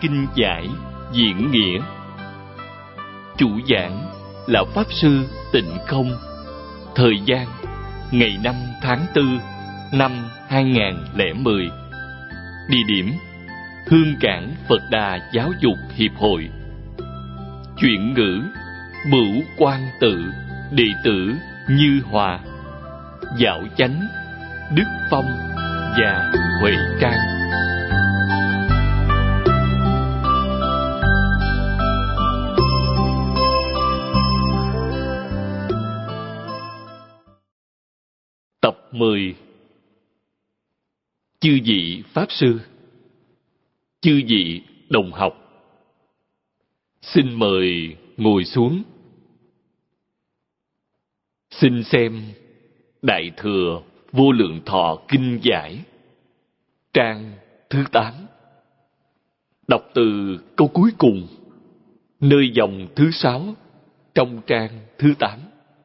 kinh giải diễn nghĩa. Chủ giảng là Pháp Sư Tịnh Không. Thời gian ngày 5 tháng 4 năm 2010. Địa điểm Hương Cảng Phật Đà Giáo dục Hiệp hội. Chuyển ngữ Bửu Quan Tự, đệ tử Như Hòa, Dạo Chánh, Đức Phong và Huệ Trang. Tập 10. Chư vị Pháp Sư, chư vị đồng học, xin mời ngồi xuống. Xin xem Đại Thừa Vô Lượng Thọ Kinh Giải, trang thứ 8. Đọc từ câu cuối cùng, nơi dòng thứ 6 trong trang thứ 8.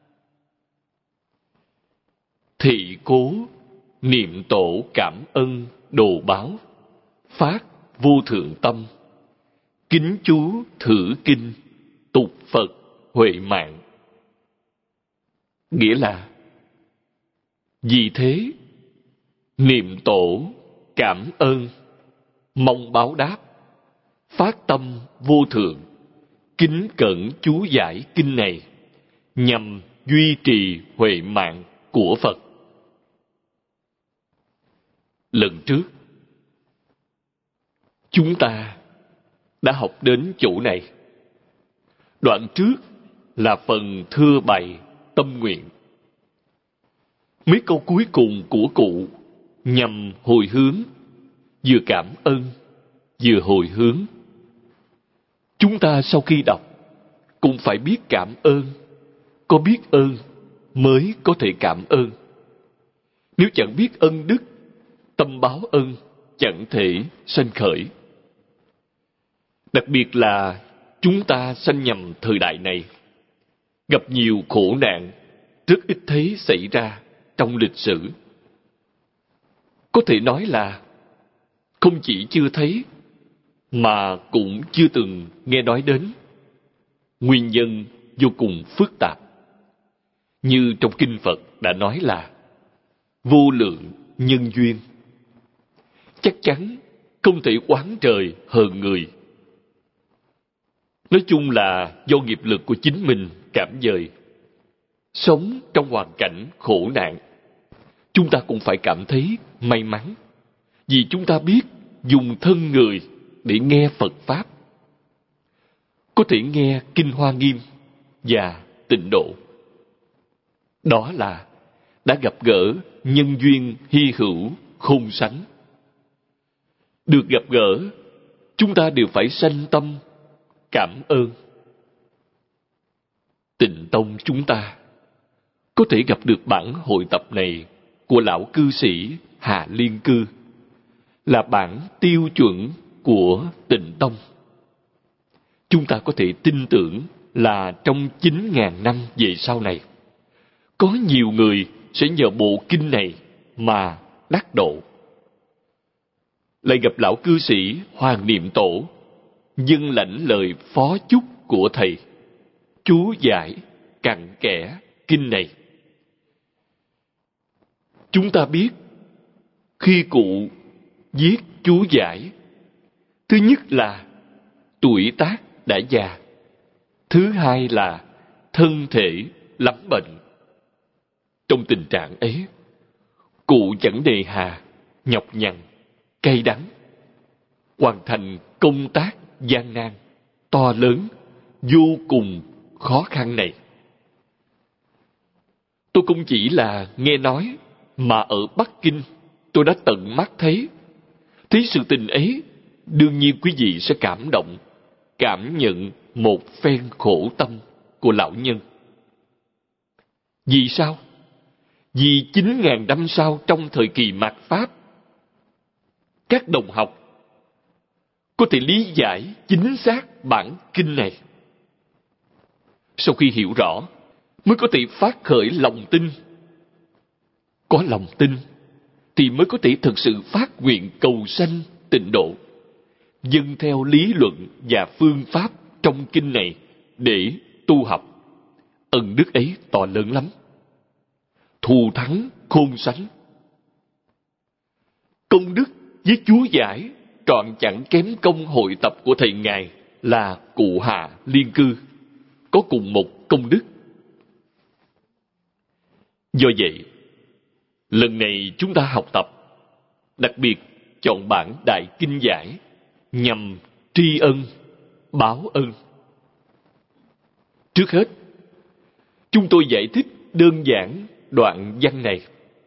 Thị cố niệm tổ cảm ân đồ báo, phát vô thượng tâm, kính chú thử kinh, tục Phật huệ mạng. Nghĩa là, vì thế niệm tổ cảm ơn, mong báo đáp, phát tâm vô thượng, kính cẩn chú giải kinh này nhằm duy trì huệ mạng của Phật. Lần trước chúng ta đã học đến chỗ này. Đoạn trước là phần thưa bày tâm nguyện. Mấy câu cuối cùng của cụ nhằm hồi hướng, vừa cảm ơn vừa hồi hướng. Chúng ta sau khi đọc cũng phải biết cảm ơn. Có biết ơn mới có thể cảm ơn. Nếu chẳng biết ân đức, tâm báo ân chẳng thể sanh khởi. Đặc biệt là chúng ta sanh nhầm thời đại này, gặp nhiều khổ nạn rất ít thấy xảy ra trong lịch sử. Có thể nói là không chỉ chưa thấy mà cũng chưa từng nghe nói đến. Nguyên nhân vô cùng phức tạp. Như trong kinh Phật đã nói là vô lượng nhân duyên. Chắc chắn không thể oán trời hờn người. Nói chung là do nghiệp lực của chính mình cảm dời. Sống trong hoàn cảnh khổ nạn, chúng ta cũng phải cảm thấy may mắn, vì chúng ta biết dùng thân người để nghe Phật Pháp. Có thể nghe Kinh Hoa Nghiêm và Tịnh Độ. Đó là đã gặp gỡ nhân duyên hy hữu không sánh. Được gặp gỡ, chúng ta đều phải sanh tâm cảm ơn. Tịnh tông chúng ta có thể gặp được bản hội tập này của lão cư sĩ Hà Liên Cư, là bản tiêu chuẩn của Tịnh tông. Chúng ta có thể tin tưởng là trong 9.000 năm về sau này, có nhiều người sẽ nhờ bộ kinh này mà đắc độ. Lại gặp lão cư sĩ Hoàng Niệm Tổ, dâng lãnh lời phó chúc của thầy, chú giải cặn kẽ kinh này. Chúng ta biết, khi cụ viết chú giải, thứ nhất là tuổi tác đã già, thứ hai là thân thể lắm bệnh. Trong tình trạng ấy, cụ chẳng nề hà, nhọc nhằn, cay đắng, hoàn thành công tác gian nan, to lớn, vô cùng khó khăn này. Tôi không chỉ là nghe nói, mà ở Bắc Kinh tôi đã tận mắt thấy. Thấy sự tình ấy, đương nhiên quý vị sẽ cảm động, cảm nhận một phen khổ tâm của lão nhân. Vì sao? Vì 9.000 năm sau, trong thời kỳ mạt Pháp, các đồng học có thể lý giải chính xác bản kinh này. Sau khi hiểu rõ, mới có thể phát khởi lòng tin. Có lòng tin thì mới có thể thực sự phát nguyện cầu sanh tịnh độ. dâng theo lý luận và phương pháp trong kinh này để tu học. Ân đức ấy to lớn lắm, thù thắng khôn sánh. Công đức với chú giải trọn chẳng kém công hội tập của thầy ngài là Cụ Hạ Liên Cư, có cùng một công đức. Do vậy, lần này chúng ta học tập, đặc biệt chọn bản Đại Kinh Giải nhằm tri ân, báo ân. Trước hết, chúng tôi giải thích đơn giản đoạn văn này.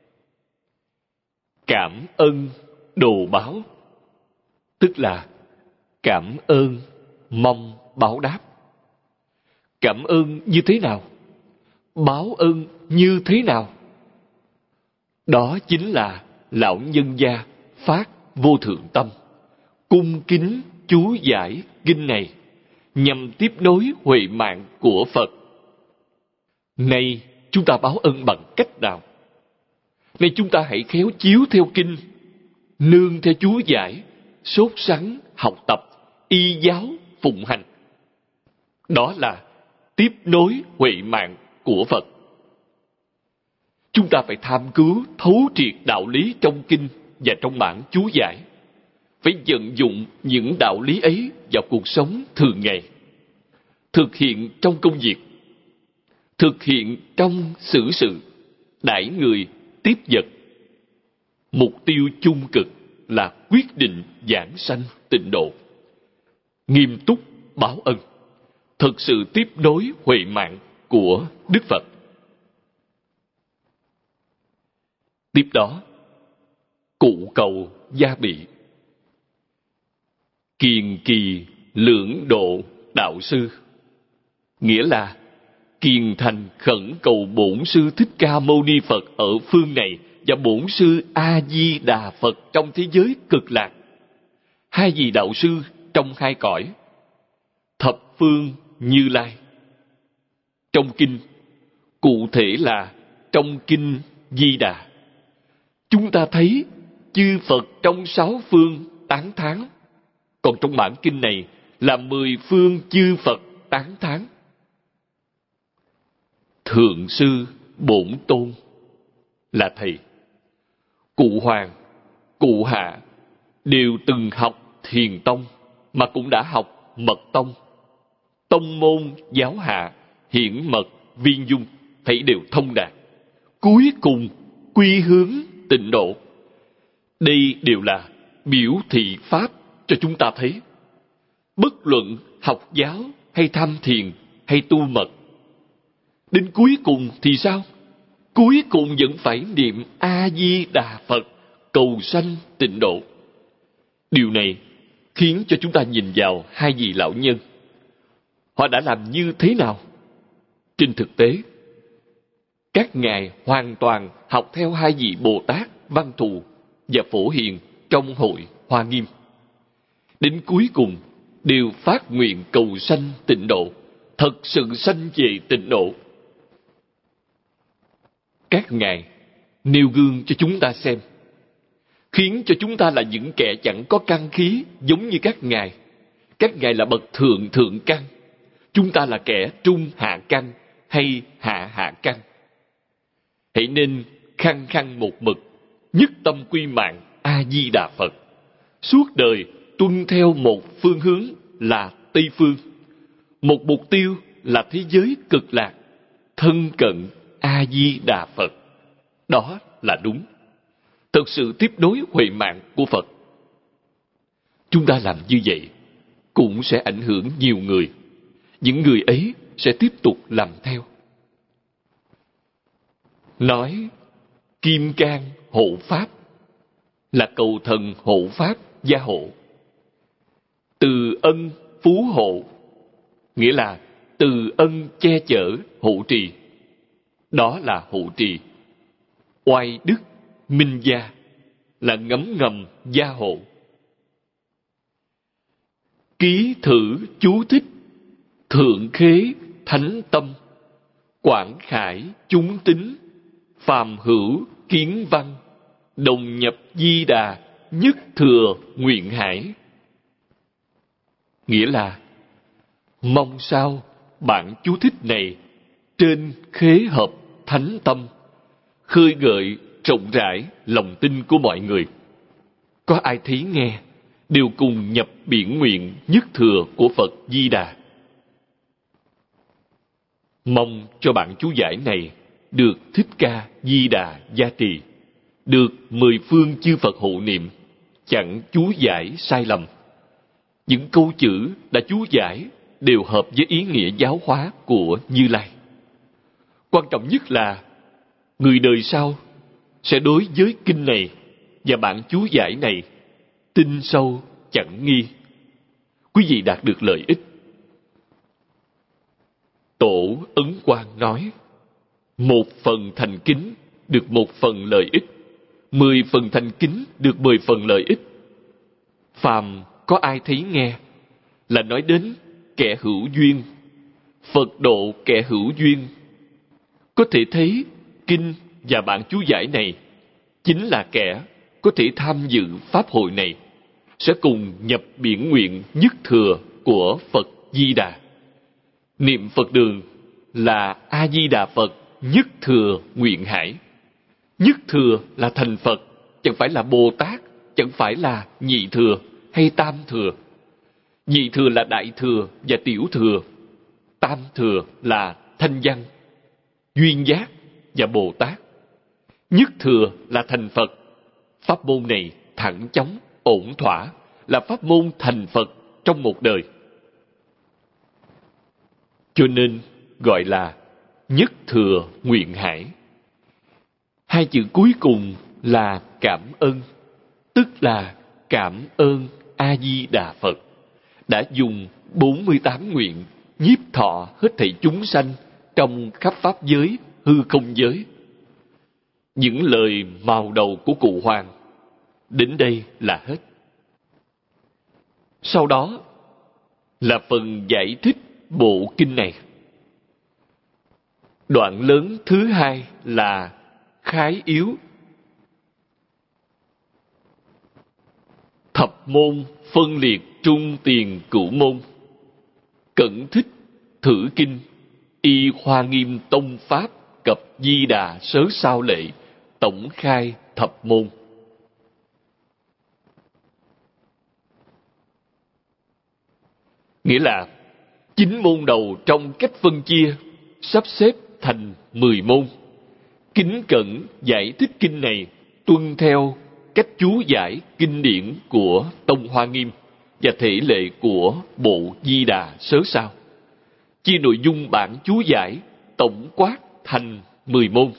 Cảm ơn đồ báo, tức là cảm ơn mong báo đáp. Cảm ơn như thế nào? Báo ơn như thế nào? Đó chính là lão nhân gia phát vô thượng tâm, cung kính chú giải kinh này nhằm tiếp nối huệ mạng của Phật. Nay chúng ta báo ân bằng cách nào? Nay chúng ta hãy khéo chiếu theo kinh, nương theo chú giải, sốt sắng học tập, y giáo phụng hành. Đó là tiếp nối huệ mạng của Phật. Chúng ta phải tham cứu thấu triệt đạo lý trong kinh và trong bản chú giải, phải vận dụng những đạo lý ấy vào cuộc sống thường ngày, thực hiện trong công việc, thực hiện trong xử sự, đãi người, tiếp vật. Mục tiêu chung cực là quyết định giảng sanh tịnh độ, nghiêm túc báo ân, thực sự tiếp nối huệ mạng của Đức Phật. Tiếp đó, cụ cầu gia bị. Kiền kỳ lưỡng độ đạo sư, nghĩa là kiền thành khẩn cầu bổn sư Thích Ca Mâu Ni Phật ở phương này và bổn sư A Di Đà Phật trong thế giới cực lạc, hai vị đạo sư trong hai cõi, thập phương Như Lai. Trong kinh, cụ thể là trong kinh Di Đà, chúng ta thấy chư Phật trong sáu phương tán thán, còn trong bản kinh này là 10 phương chư Phật tán thán. Thượng sư Bổn Tôn là thầy, cụ Hoàng, cụ Hạ đều từng học Thiền Tông mà cũng đã học Mật Tông. Tông môn giáo hạ, hiển mật, viên dung thấy đều thông đạt, cuối cùng quy hướng tịnh độ. Đây đều là biểu thị pháp cho chúng ta thấy. Bất luận học giáo hay tham thiền hay tu mật, đến cuối cùng thì sao? Cuối cùng vẫn phải niệm A-di-đà Phật, cầu sanh tịnh độ. Điều này khiến cho chúng ta nhìn vào hai vị lão nhân. Họ đã làm như thế nào? Trên thực tế, các ngài hoàn toàn học theo hai vị Bồ Tát Văn Thù và Phổ Hiền trong hội Hoa Nghiêm. Đến cuối cùng đều phát nguyện cầu sanh tịnh độ, thật sự sanh về tịnh độ. Các ngài nêu gương cho chúng ta xem, khiến cho chúng ta là những kẻ chẳng có căn khí giống như các ngài. Các ngài là bậc thượng căn, chúng ta là kẻ trung hạ căn hay hạ căn. Hãy nên khăng khăng một mực, nhất tâm quy mạng A-di-đà Phật, suốt đời tuân theo một phương hướng là Tây Phương, một mục tiêu là thế giới cực lạc, thân cận A-di-đà Phật. Đó là đúng, thực sự tiếp nối huệ mạng của Phật. Chúng ta làm như vậy cũng sẽ ảnh hưởng nhiều người. Những người ấy sẽ tiếp tục làm theo. Nói kim cang hộ pháp là cầu thần hộ pháp gia hộ. Từ ân phú hộ nghĩa là từ ân che chở hộ trì. Đó là hộ trì. Oai đức minh gia là ngấm ngầm gia hộ. Ký thử chú thích thượng khế thánh tâm, quảng khải chúng tính, phàm hữu kiến văn, đồng nhập di đà, nhất thừa nguyện hải. nghĩa là mong sao bản chú thích này trên khế hợp thánh tâm, khơi gợi rộng rãi lòng tin của mọi người. Có ai thấy nghe, đều cùng nhập biển nguyện nhất thừa của Phật Di Đà. Mong cho bản chú giải này được Thích Ca Di Đà gia trì, được 10 phương chư Phật hộ niệm, chẳng chú giải sai lầm. Những câu chữ đã chú giải đều hợp với ý nghĩa giáo hóa của Như Lai. Quan trọng nhất là người đời sau sẽ đối với kinh này và bản chú giải này tin sâu chẳng nghi. Quý vị đạt được lợi ích. Tổ Ấn Quang nói, 1 phần thành kính được 1 phần lợi ích, 10 phần thành kính được 10 phần lợi ích. Phàm có ai thấy nghe là nói đến kẻ hữu duyên, Phật độ kẻ hữu duyên. Có thể thấy kinh và bản chú giải này chính là kẻ có thể tham dự pháp hội này sẽ cùng nhập biển nguyện nhất thừa của Phật Di Đà. Niệm Phật đường là A Di Đà Phật nhất thừa nguyện hải. Nhất thừa là thành Phật, chẳng phải là Bồ Tát, chẳng phải là nhị thừa hay tam thừa. Nhị thừa là đại thừa và tiểu thừa. Tam thừa là thanh văn, duyên giác và Bồ Tát. Nhất thừa là thành Phật. Pháp môn này thẳng chóng, ổn thỏa, là pháp môn thành Phật trong một đời. Cho nên gọi là nhất thừa nguyện hải. 2 chữ cuối cùng là cảm ơn, tức là cảm ơn A Di Đà Phật đã dùng 48 nguyện nhiếp thọ hết thảy chúng sanh trong khắp pháp giới, hư không giới. Những lời màu đầu của Cụ Hoàng đến đây là hết. Sau đó là phần giải thích bộ kinh này. Đoạn lớn thứ 2 là khái yếu. Thập môn phân liệt trung tiền cửu môn. Cẩn thích thử kinh, y Hoa Nghiêm tông pháp cập Di Đà sớ sao lệ, tổng khai thập môn. Nghĩa là 9 môn đầu trong cách phân chia sắp xếp thành 10 môn. Kính cẩn giải thích kinh này tuân theo cách chú giải kinh điển của Tông Hoa Nghiêm và thể lệ của bộ Di Đà sớ sao, chia nội dung bản chú giải tổng quát thành 10 môn.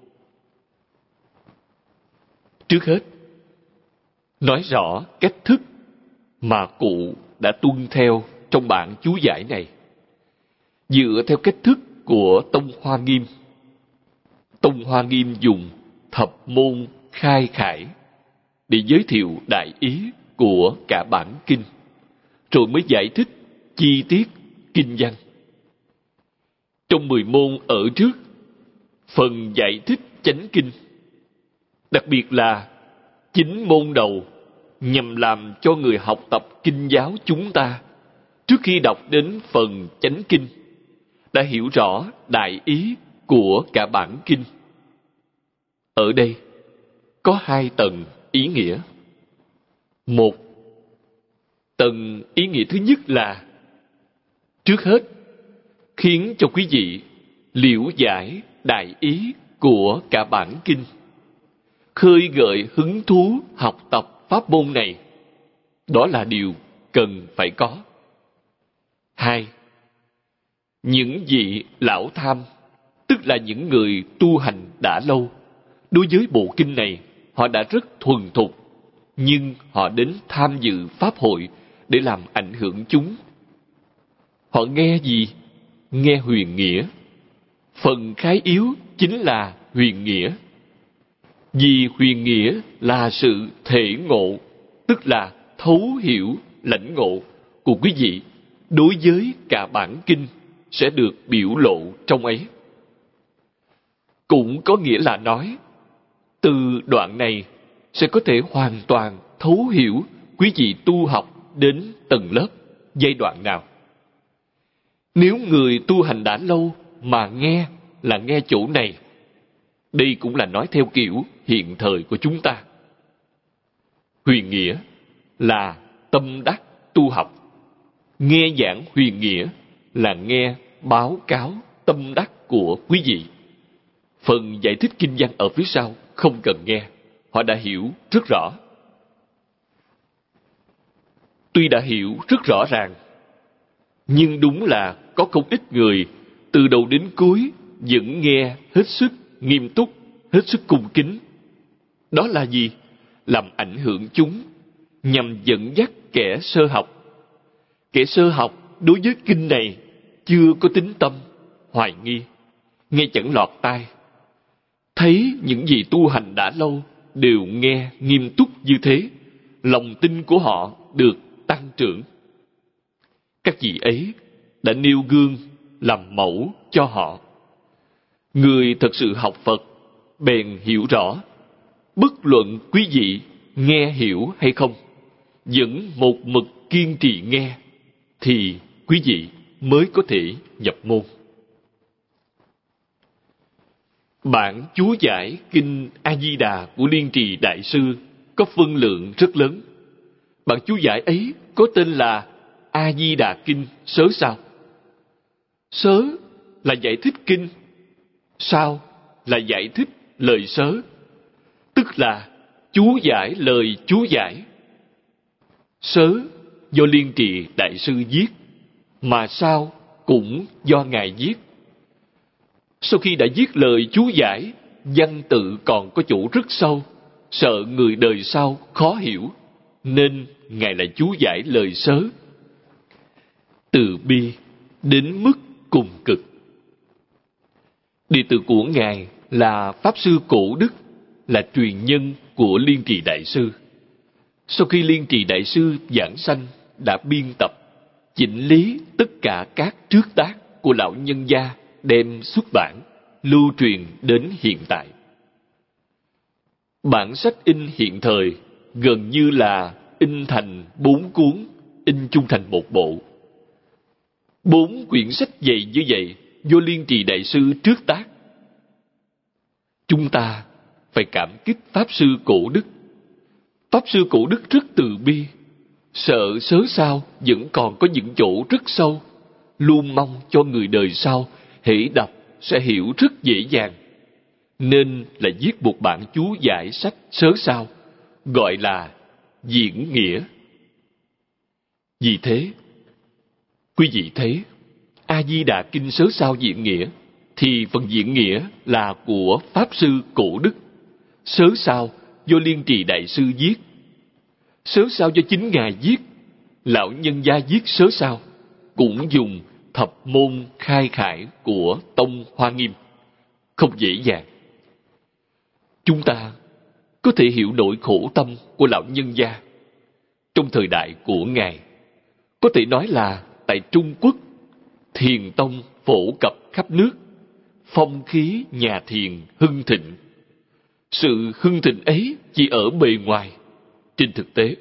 Trước hết, nói rõ cách thức mà cụ đã tuân theo trong bản chú giải này. Dựa theo cách thức của Tông Hoa Nghiêm, Tông Hoa Nghiêm dùng thập môn khai khải để giới thiệu đại ý của cả bản kinh, rồi mới giải thích chi tiết kinh văn. Trong 10 môn ở trước, phần giải thích chánh kinh, đặc biệt là 9 môn đầu, nhằm làm cho người học tập kinh giáo chúng ta trước khi đọc đến phần chánh kinh đã hiểu rõ đại ý của cả bản kinh. Ở đây có 2 tầng ý nghĩa. Một, tầng ý nghĩa thứ nhất là trước hết khiến cho quý vị liễu giải đại ý của cả bản kinh, khơi gợi hứng thú học tập pháp môn này. Đó là điều cần phải có. 2, những vị lão tham, tức là những người tu hành đã lâu, đối với bộ kinh này họ đã rất thuần thục, nhưng họ đến tham dự pháp hội để làm ảnh hưởng chúng. Họ nghe gì? Nghe huyền nghĩa. Phần khái yếu chính là huyền nghĩa. Vì huyền nghĩa là sự thể ngộ, tức là thấu hiểu, lãnh ngộ của quý vị đối với cả bản kinh sẽ được biểu lộ trong ấy. Cũng có nghĩa là nói, từ đoạn này sẽ có thể hoàn toàn thấu hiểu quý vị tu học đến tầng lớp, giai đoạn nào. Nếu người tu hành đã lâu mà nghe là nghe chỗ này, đây cũng là nói theo kiểu hiện thời của chúng ta. Huyền nghĩa là tâm đắc tu học. Nghe giảng huyền nghĩa là nghe báo cáo tâm đắc của quý vị. Phần giải thích kinh văn ở phía sau không cần nghe, họ đã hiểu rất rõ. Tuy đã hiểu rất rõ ràng, nhưng đúng là có không ít người từ đầu đến cuối vẫn nghe hết sức nghiêm túc, hết sức cung kính. Đó là gì? Làm ảnh hưởng chúng, nhằm dẫn dắt kẻ sơ học. Kẻ sơ học đối với kinh này chưa có tín tâm, hoài nghi, nghe chẳng lọt tai. Thấy những gì tu hành đã lâu đều nghe nghiêm túc như thế, lòng tin của họ được tăng trưởng. Các vị ấy đã nêu gương làm mẫu cho họ. Người thật sự học Phật bèn hiểu rõ, bất luận quý vị nghe hiểu hay không, vẫn một mực kiên trì nghe, thì quý vị mới có thể nhập môn. Bản chú giải kinh A Di Đà của Liên Trì Đại sư có phân lượng rất lớn. Bản chú giải ấy có tên là A Di Đà Kinh Sớ Sao. Sớ là giải thích kinh, sao là giải thích lời sớ, tức là chú giải lời chú giải. Sớ do Liên Trì Đại sư viết, mà sao cũng do Ngài viết. Sau khi đã viết lời chú giải, văn tự còn có chỗ rất sâu, sợ người đời sau khó hiểu, nên Ngài lại chú giải lời sớ. Từ bi đến mức cùng cực. Đệ tử của Ngài là Pháp Sư Cổ Đức, là truyền nhân của Liên Trì Đại sư. Sau khi Liên Trì Đại sư giảng sanh, đã biên tập, chỉnh lý tất cả các trước tác của lão nhân gia, đem xuất bản, lưu truyền đến hiện tại. Bản sách in hiện thời gần như là in thành 4 cuốn, in chung thành một bộ. 4 quyển sách dày như vậy do Liên Trì Đại sư trước tác. Chúng ta phải cảm kích Pháp Sư Cổ Đức. Pháp Sư Cổ Đức rất từ bi, sợ sớ sao vẫn còn có những chỗ rất sâu, luôn mong cho người đời sau hễ đọc sẽ hiểu rất dễ dàng, nên là viết một bản chú giải sách sớ sao, gọi là diễn nghĩa. Vì thế, quý vị thấy A Di Đà Kinh Sớ Sao diễn nghĩa, thì phần diễn nghĩa là của Pháp Sư Cổ Đức, sớ sao do Liên Trì Đại sư viết. Sớ sao do chính Ngài viết. Lão nhân gia viết sớ sao cũng dùng thập môn khai khải của Tông Hoa Nghiêm, không dễ dàng. Chúng ta có thể hiểu nỗi khổ tâm của lão nhân gia. Trong thời đại của Ngài, có thể nói là tại Trung Quốc, thiền tông phổ cập khắp nước, phong khí nhà thiền hưng thịnh. Sự hưng thịnh ấy chỉ ở bề ngoài. Trên thực tế,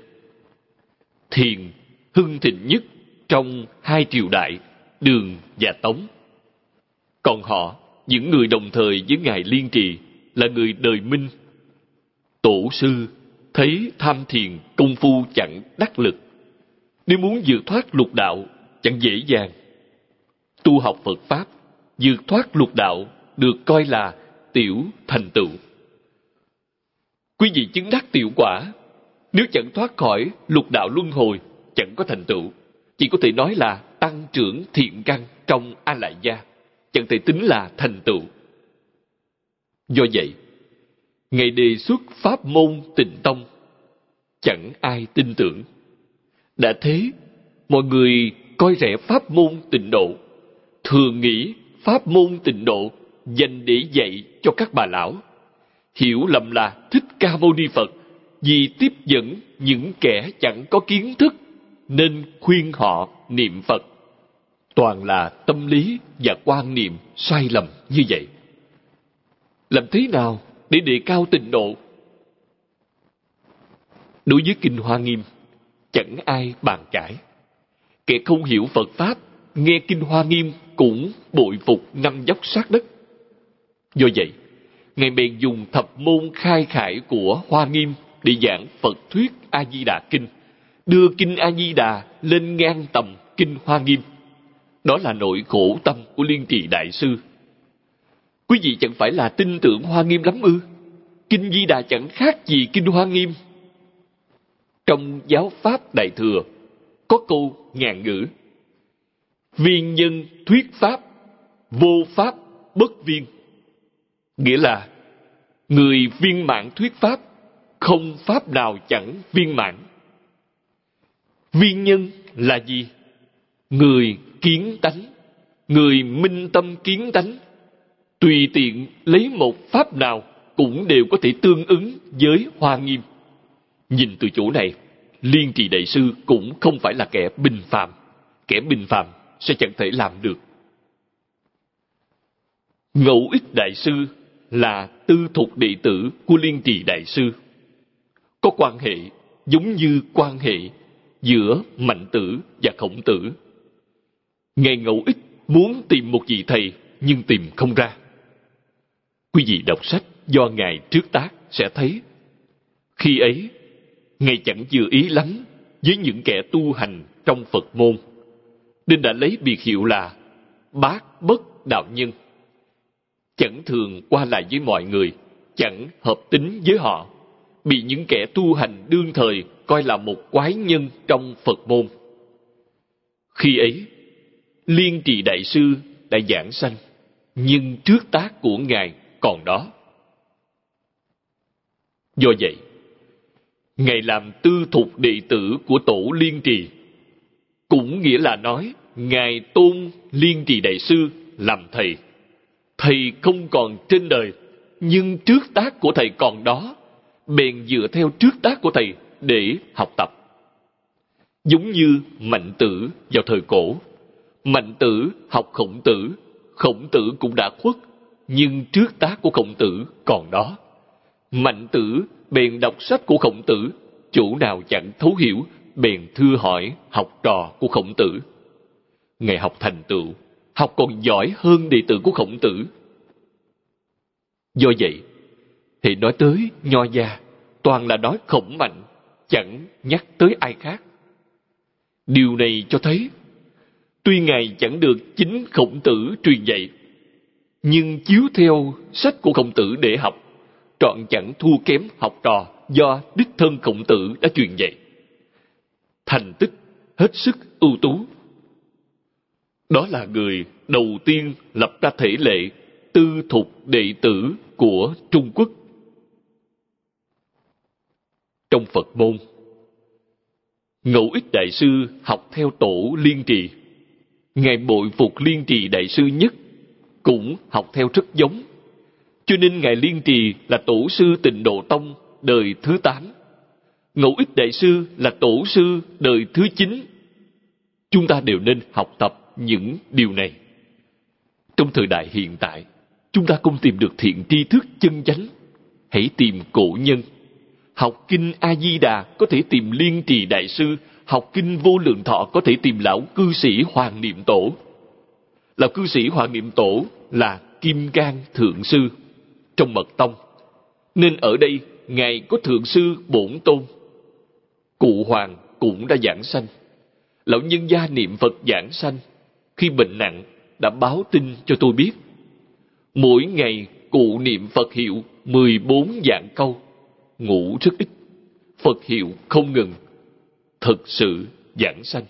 thiền hưng thịnh nhất trong 2 triều đại Đường và Tống. Còn họ, những người đồng thời với Ngài Liên Trì, là người đời Minh. Tổ sư thấy tham thiền công phu chẳng đắc lực, nếu muốn vượt thoát lục đạo chẳng dễ dàng. Tu học Phật Pháp, vượt thoát lục đạo được coi là tiểu thành tựu. Quý vị chứng đắc tiểu quả, nếu chẳng thoát khỏi lục đạo luân hồi, chẳng có thành tựu, chỉ có thể nói là tăng trưởng thiện căn trong A Lại Gia, chẳng thể tính là thành tựu. Do vậy, Ngài đề xuất pháp môn Tịnh Tông, chẳng ai tin tưởng. Đã thế, mọi người coi rẻ pháp môn Tịnh Độ, thường nghĩ pháp môn Tịnh Độ dành để dạy cho các bà lão, hiểu lầm là Thích Ca Mâu Ni Phật vì tiếp dẫn những kẻ chẳng có kiến thức nên khuyên họ niệm Phật. Toàn là tâm lý và quan niệm sai lầm như vậy. Làm thế nào để đề cao Tịnh Độ? Đối với Kinh Hoa Nghiêm, chẳng ai bàn cãi. Kẻ không hiểu Phật Pháp, nghe Kinh Hoa Nghiêm cũng bội phục năm dốc sát đất. Do vậy, Ngài bèn dùng thập môn khai khải của Hoa Nghiêm để giảng Phật thuyết A-di-đà Kinh, đưa Kinh A-di-đà lên ngang tầm Kinh Hoa Nghiêm. Đó là nỗi khổ tâm của Liên Trì Đại Sư. Quý vị chẳng phải là tin tưởng Hoa Nghiêm lắm ư? Kinh Di Đà chẳng khác gì Kinh Hoa Nghiêm. Trong giáo Pháp Đại Thừa, có câu ngạn ngữ: viên nhân thuyết Pháp, vô Pháp bất viên. Nghĩa là, người viên mãn thuyết Pháp, không Pháp nào chẳng viên mãn. Viên nhân là gì? Người kiến tánh, người minh tâm kiến tánh, tùy tiện lấy một Pháp nào cũng đều có thể tương ứng với Hoa Nghiêm. Nhìn từ chỗ này, Liên Trì Đại Sư cũng không phải là kẻ bình phàm. Kẻ bình phàm sẽ chẳng thể làm được. Ngẫu Ích Đại Sư là tư thục đệ tử của Liên Trì Đại Sư. Có quan hệ giống như quan hệ giữa Mạnh Tử và Khổng Tử. Ngài Ngẫu Ích muốn tìm một vị thầy nhưng tìm không ra. Quý vị đọc sách do Ngài trước tác sẽ thấy, khi ấy Ngài chẳng vừa ý lắm với những kẻ tu hành trong Phật môn, nên đã lấy biệt hiệu là Bát Bất Đạo Nhân. Chẳng thường qua lại với mọi người, chẳng hợp tính với họ, bị những kẻ tu hành đương thời coi là một quái nhân trong Phật môn. Khi ấy, Liên Trì Đại Sư đã giảng sanh, nhưng trước tác của Ngài còn đó. Do vậy, Ngài làm tư thục đệ tử của tổ Liên Trì, cũng nghĩa là nói Ngài tôn Liên Trì Đại Sư làm thầy. Thầy không còn trên đời, nhưng trước tác của thầy còn đó, bèn dựa theo trước tác của thầy để học tập. Giống như Mạnh Tử vào thời cổ. Mạnh Tử học Khổng Tử, Khổng Tử cũng đã khuất, nhưng trước tác của Khổng Tử còn đó. Mạnh Tử bèn đọc sách của Khổng Tử, chỗ nào chẳng thấu hiểu, bèn thưa hỏi học trò của Khổng Tử. Ngài học thành tựu, học còn giỏi hơn đệ tử của Khổng Tử. Do vậy, thì nói tới Nho gia, toàn là nói Khổng Mạnh, chẳng nhắc tới ai khác. Điều này cho thấy, tuy Ngài chẳng được chính Khổng Tử truyền dạy, nhưng chiếu theo sách của Khổng Tử để học, trọn chẳng thua kém học trò do đích thân Khổng Tử đã truyền dạy. Thành tích hết sức ưu tú. Đó là người đầu tiên lập ra thể lệ tư thục đệ tử của Trung Quốc. Trong Phật môn, Ngẫu Ích Đại Sư học theo tổ Liên Trì. Ngài bội phục Liên Trì Đại Sư nhất, cũng học theo rất giống. Cho nên Ngài Liên Trì là tổ sư Tịnh Độ Tông đời thứ 8. Ngẫu Ích Đại Sư là tổ sư đời thứ 9. Chúng ta đều nên học tập những điều này. Trong thời đại hiện tại, chúng ta không tìm được thiện tri thức chân chánh, hãy tìm cổ nhân. Học Kinh A-di-đà có thể tìm Liên Trì Đại Sư, học Kinh Vô Lượng Thọ có thể tìm lão cư sĩ Hoàng Niệm Tổ. Lão cư sĩ Hoàng Niệm Tổ là Kim Cang Thượng Sư trong Mật Tông, nên ở đây Ngài có Thượng Sư Bổn Tôn. Cụ Hoàng cũng đã giảng sanh. Lão nhân gia niệm Phật giảng sanh, khi bệnh nặng đã báo tin cho tôi biết. Mỗi ngày cụ niệm Phật hiệu 14 vạn câu, ngủ rất ít, Phật hiệu không ngừng, thực sự giảng sanh.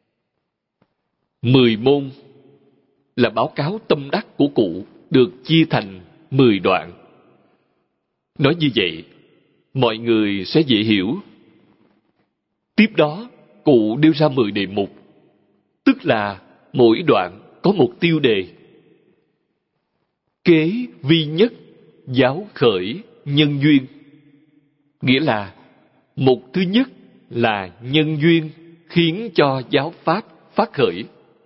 10 môn là báo cáo tâm đắc của cụ, được chia thành 10 đoạn. Nói như vậy, mọi người sẽ dễ hiểu. Tiếp đó, cụ đưa ra 10 đề mục, tức là mỗi đoạn có một tiêu đề. Kế vi nhất, giáo khởi nhân duyên. Nghĩa là, mục thứ nhất là nhân duyên khiến cho giáo pháp phát khởi.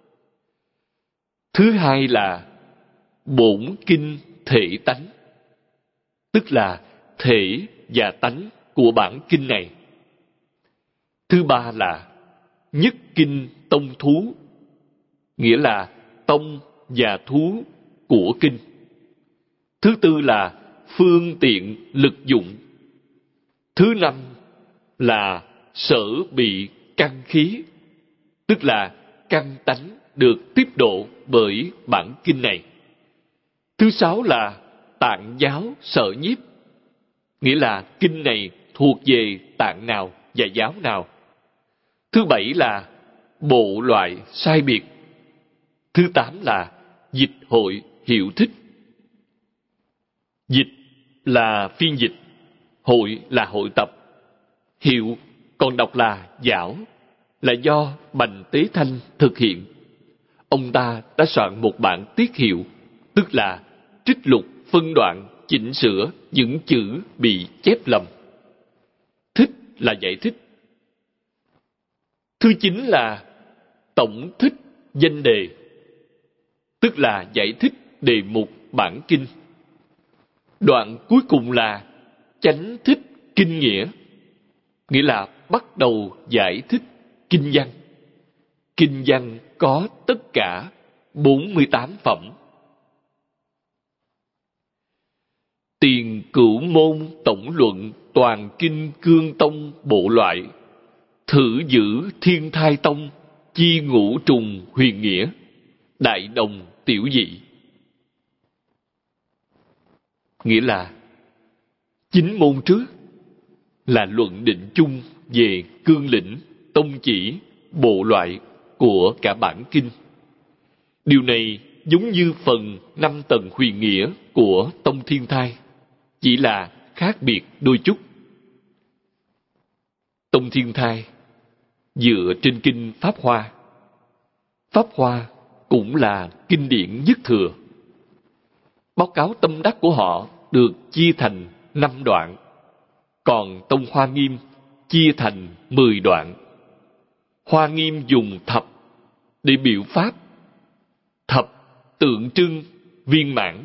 Thứ hai là bổn kinh thể tánh, tức là thể và tánh của bản kinh này. Thứ ba là nhất kinh tông thú, nghĩa là tông và thú của kinh. Thứ tư là phương tiện lực dụng. Thứ năm là sở bị căn khí, tức là căn tánh được tiếp độ bởi bản kinh này. Thứ sáu là tạng giáo sở nhiếp, nghĩa là kinh này thuộc về tạng nào và giáo nào. Thứ bảy là bộ loại sai biệt. Thứ tám là dịch hội hiệu thích. Dịch là phiên dịch, hội là hội tập, hiệu còn đọc là giảo, là do Bành Tế Thanh thực hiện. Ông ta đã soạn một bản tiết hiệu, tức là trích lục, phân đoạn, chỉnh sửa những chữ bị chép lầm. Thích là giải thích. Thứ chín là tổng thích danh đề, tức là giải thích đề mục bản kinh. Đoạn cuối cùng là chánh thích kinh nghĩa, nghĩa là bắt đầu giải thích kinh văn. Kinh văn có tất cả 48 phẩm. Tiền Cửu Môn tổng luận toàn kinh cương tông bộ loại, thử giữ thiên thai tông, chi ngũ trùng huyền nghĩa, đại đồng tiểu dị. Nghĩa là 9 môn trước là luận định chung về cương lĩnh, tông chỉ, bộ loại của cả bản kinh. Điều này giống như phần 5 tầng huyền nghĩa của tông thiên thai, chỉ là khác biệt đôi chút. Tông thiên thai dựa trên kinh Pháp Hoa. Pháp Hoa cũng là kinh điển nhất thừa. Báo cáo tâm đắc của họ được chia thành 5 đoạn, còn tông Hoa Nghiêm chia thành 10 đoạn. Hoa Nghiêm dùng thập để biểu pháp, thập tượng trưng viên mãn.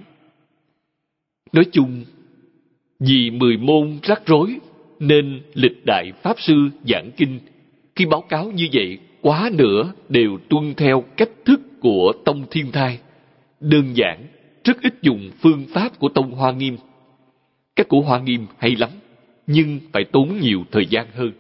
Nói chung, vì 10 môn rắc rối nên lịch đại pháp sư giảng kinh khi báo cáo như vậy quá nửa đều tuân theo cách thức của tông thiên thai, đơn giản, rất ít dùng phương pháp của tông Hoa Nghiêm. Cách của Hoa Nghiêm hay lắm, nhưng phải tốn nhiều thời gian hơn.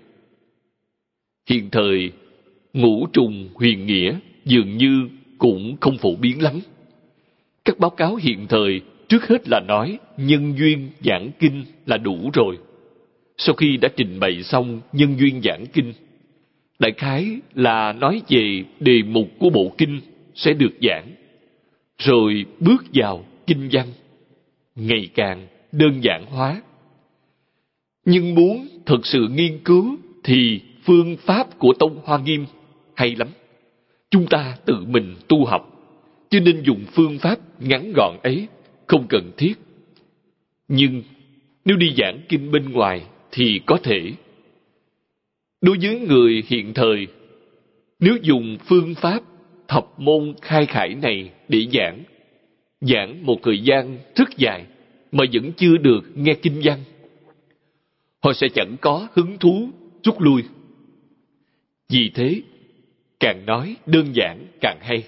Hiện thời, ngũ trùng huyền nghĩa dường như cũng không phổ biến lắm. Các báo cáo hiện thời trước hết là nói nhân duyên giảng kinh là đủ rồi. Sau khi đã trình bày xong nhân duyên giảng kinh, đại khái là nói về đề mục của bộ kinh sẽ được giảng, rồi bước vào kinh văn, ngày càng đơn giản hóa. Nhưng muốn thực sự nghiên cứu thì phương pháp của tông Hoa Nghiêm hay lắm. Chúng ta tự mình tu học, cho nên dùng phương pháp ngắn gọn ấy không cần thiết. Nhưng nếu đi giảng kinh bên ngoài thì có thể. Đối với người hiện thời, nếu dùng phương pháp thập môn khai khải này để giảng một thời gian rất dài mà vẫn chưa được nghe kinh văn, họ sẽ chẳng có hứng thú rút lui. Vì thế, càng nói đơn giản càng hay.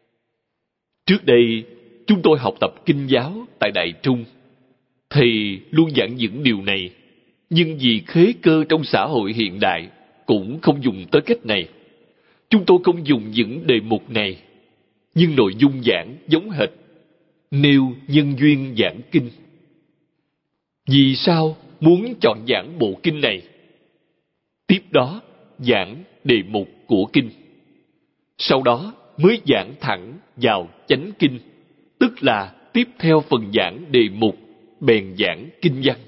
Trước đây, chúng tôi học tập kinh giáo tại Đại Trung. Thầy luôn giảng những điều này, nhưng vì khế cơ trong xã hội hiện đại cũng không dùng tới cách này. Chúng tôi không dùng những đề mục này, nhưng nội dung giảng giống hệt, nêu nhân duyên giảng kinh. Vì sao muốn chọn giảng bộ kinh này? Tiếp đó giảng đề mục của kinh. Sau đó mới giảng thẳng vào chánh kinh, tức là tiếp theo phần giảng đề mục, bèn giảng kinh văn.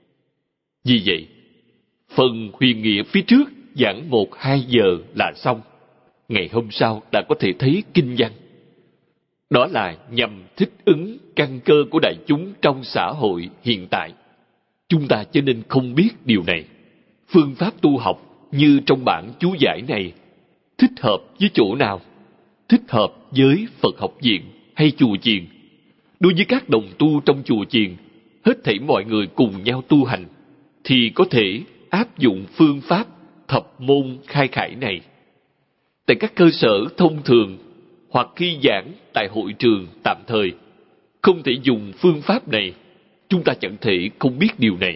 Vì vậy, phần huyền nghĩa phía trước giảng 1-2 giờ là xong. Ngày hôm sau đã có thể thấy kinh văn. Đó là nhằm thích ứng căn cơ của đại chúng trong xã hội hiện tại. Chúng ta cho nên không biết điều này. Phương pháp tu học như trong bản chú giải này thích hợp với chỗ nào? Thích hợp với Phật học viện hay chùa chiền? Đối với các đồng tu trong chùa chiền, hết thảy mọi người cùng nhau tu hành, thì có thể áp dụng phương pháp thập môn khai khải này. tại các cơ sở thông thường hoặc khi giảng tại hội trường tạm thời, không thể dùng phương pháp này. Chúng ta chẳng thể không biết điều này.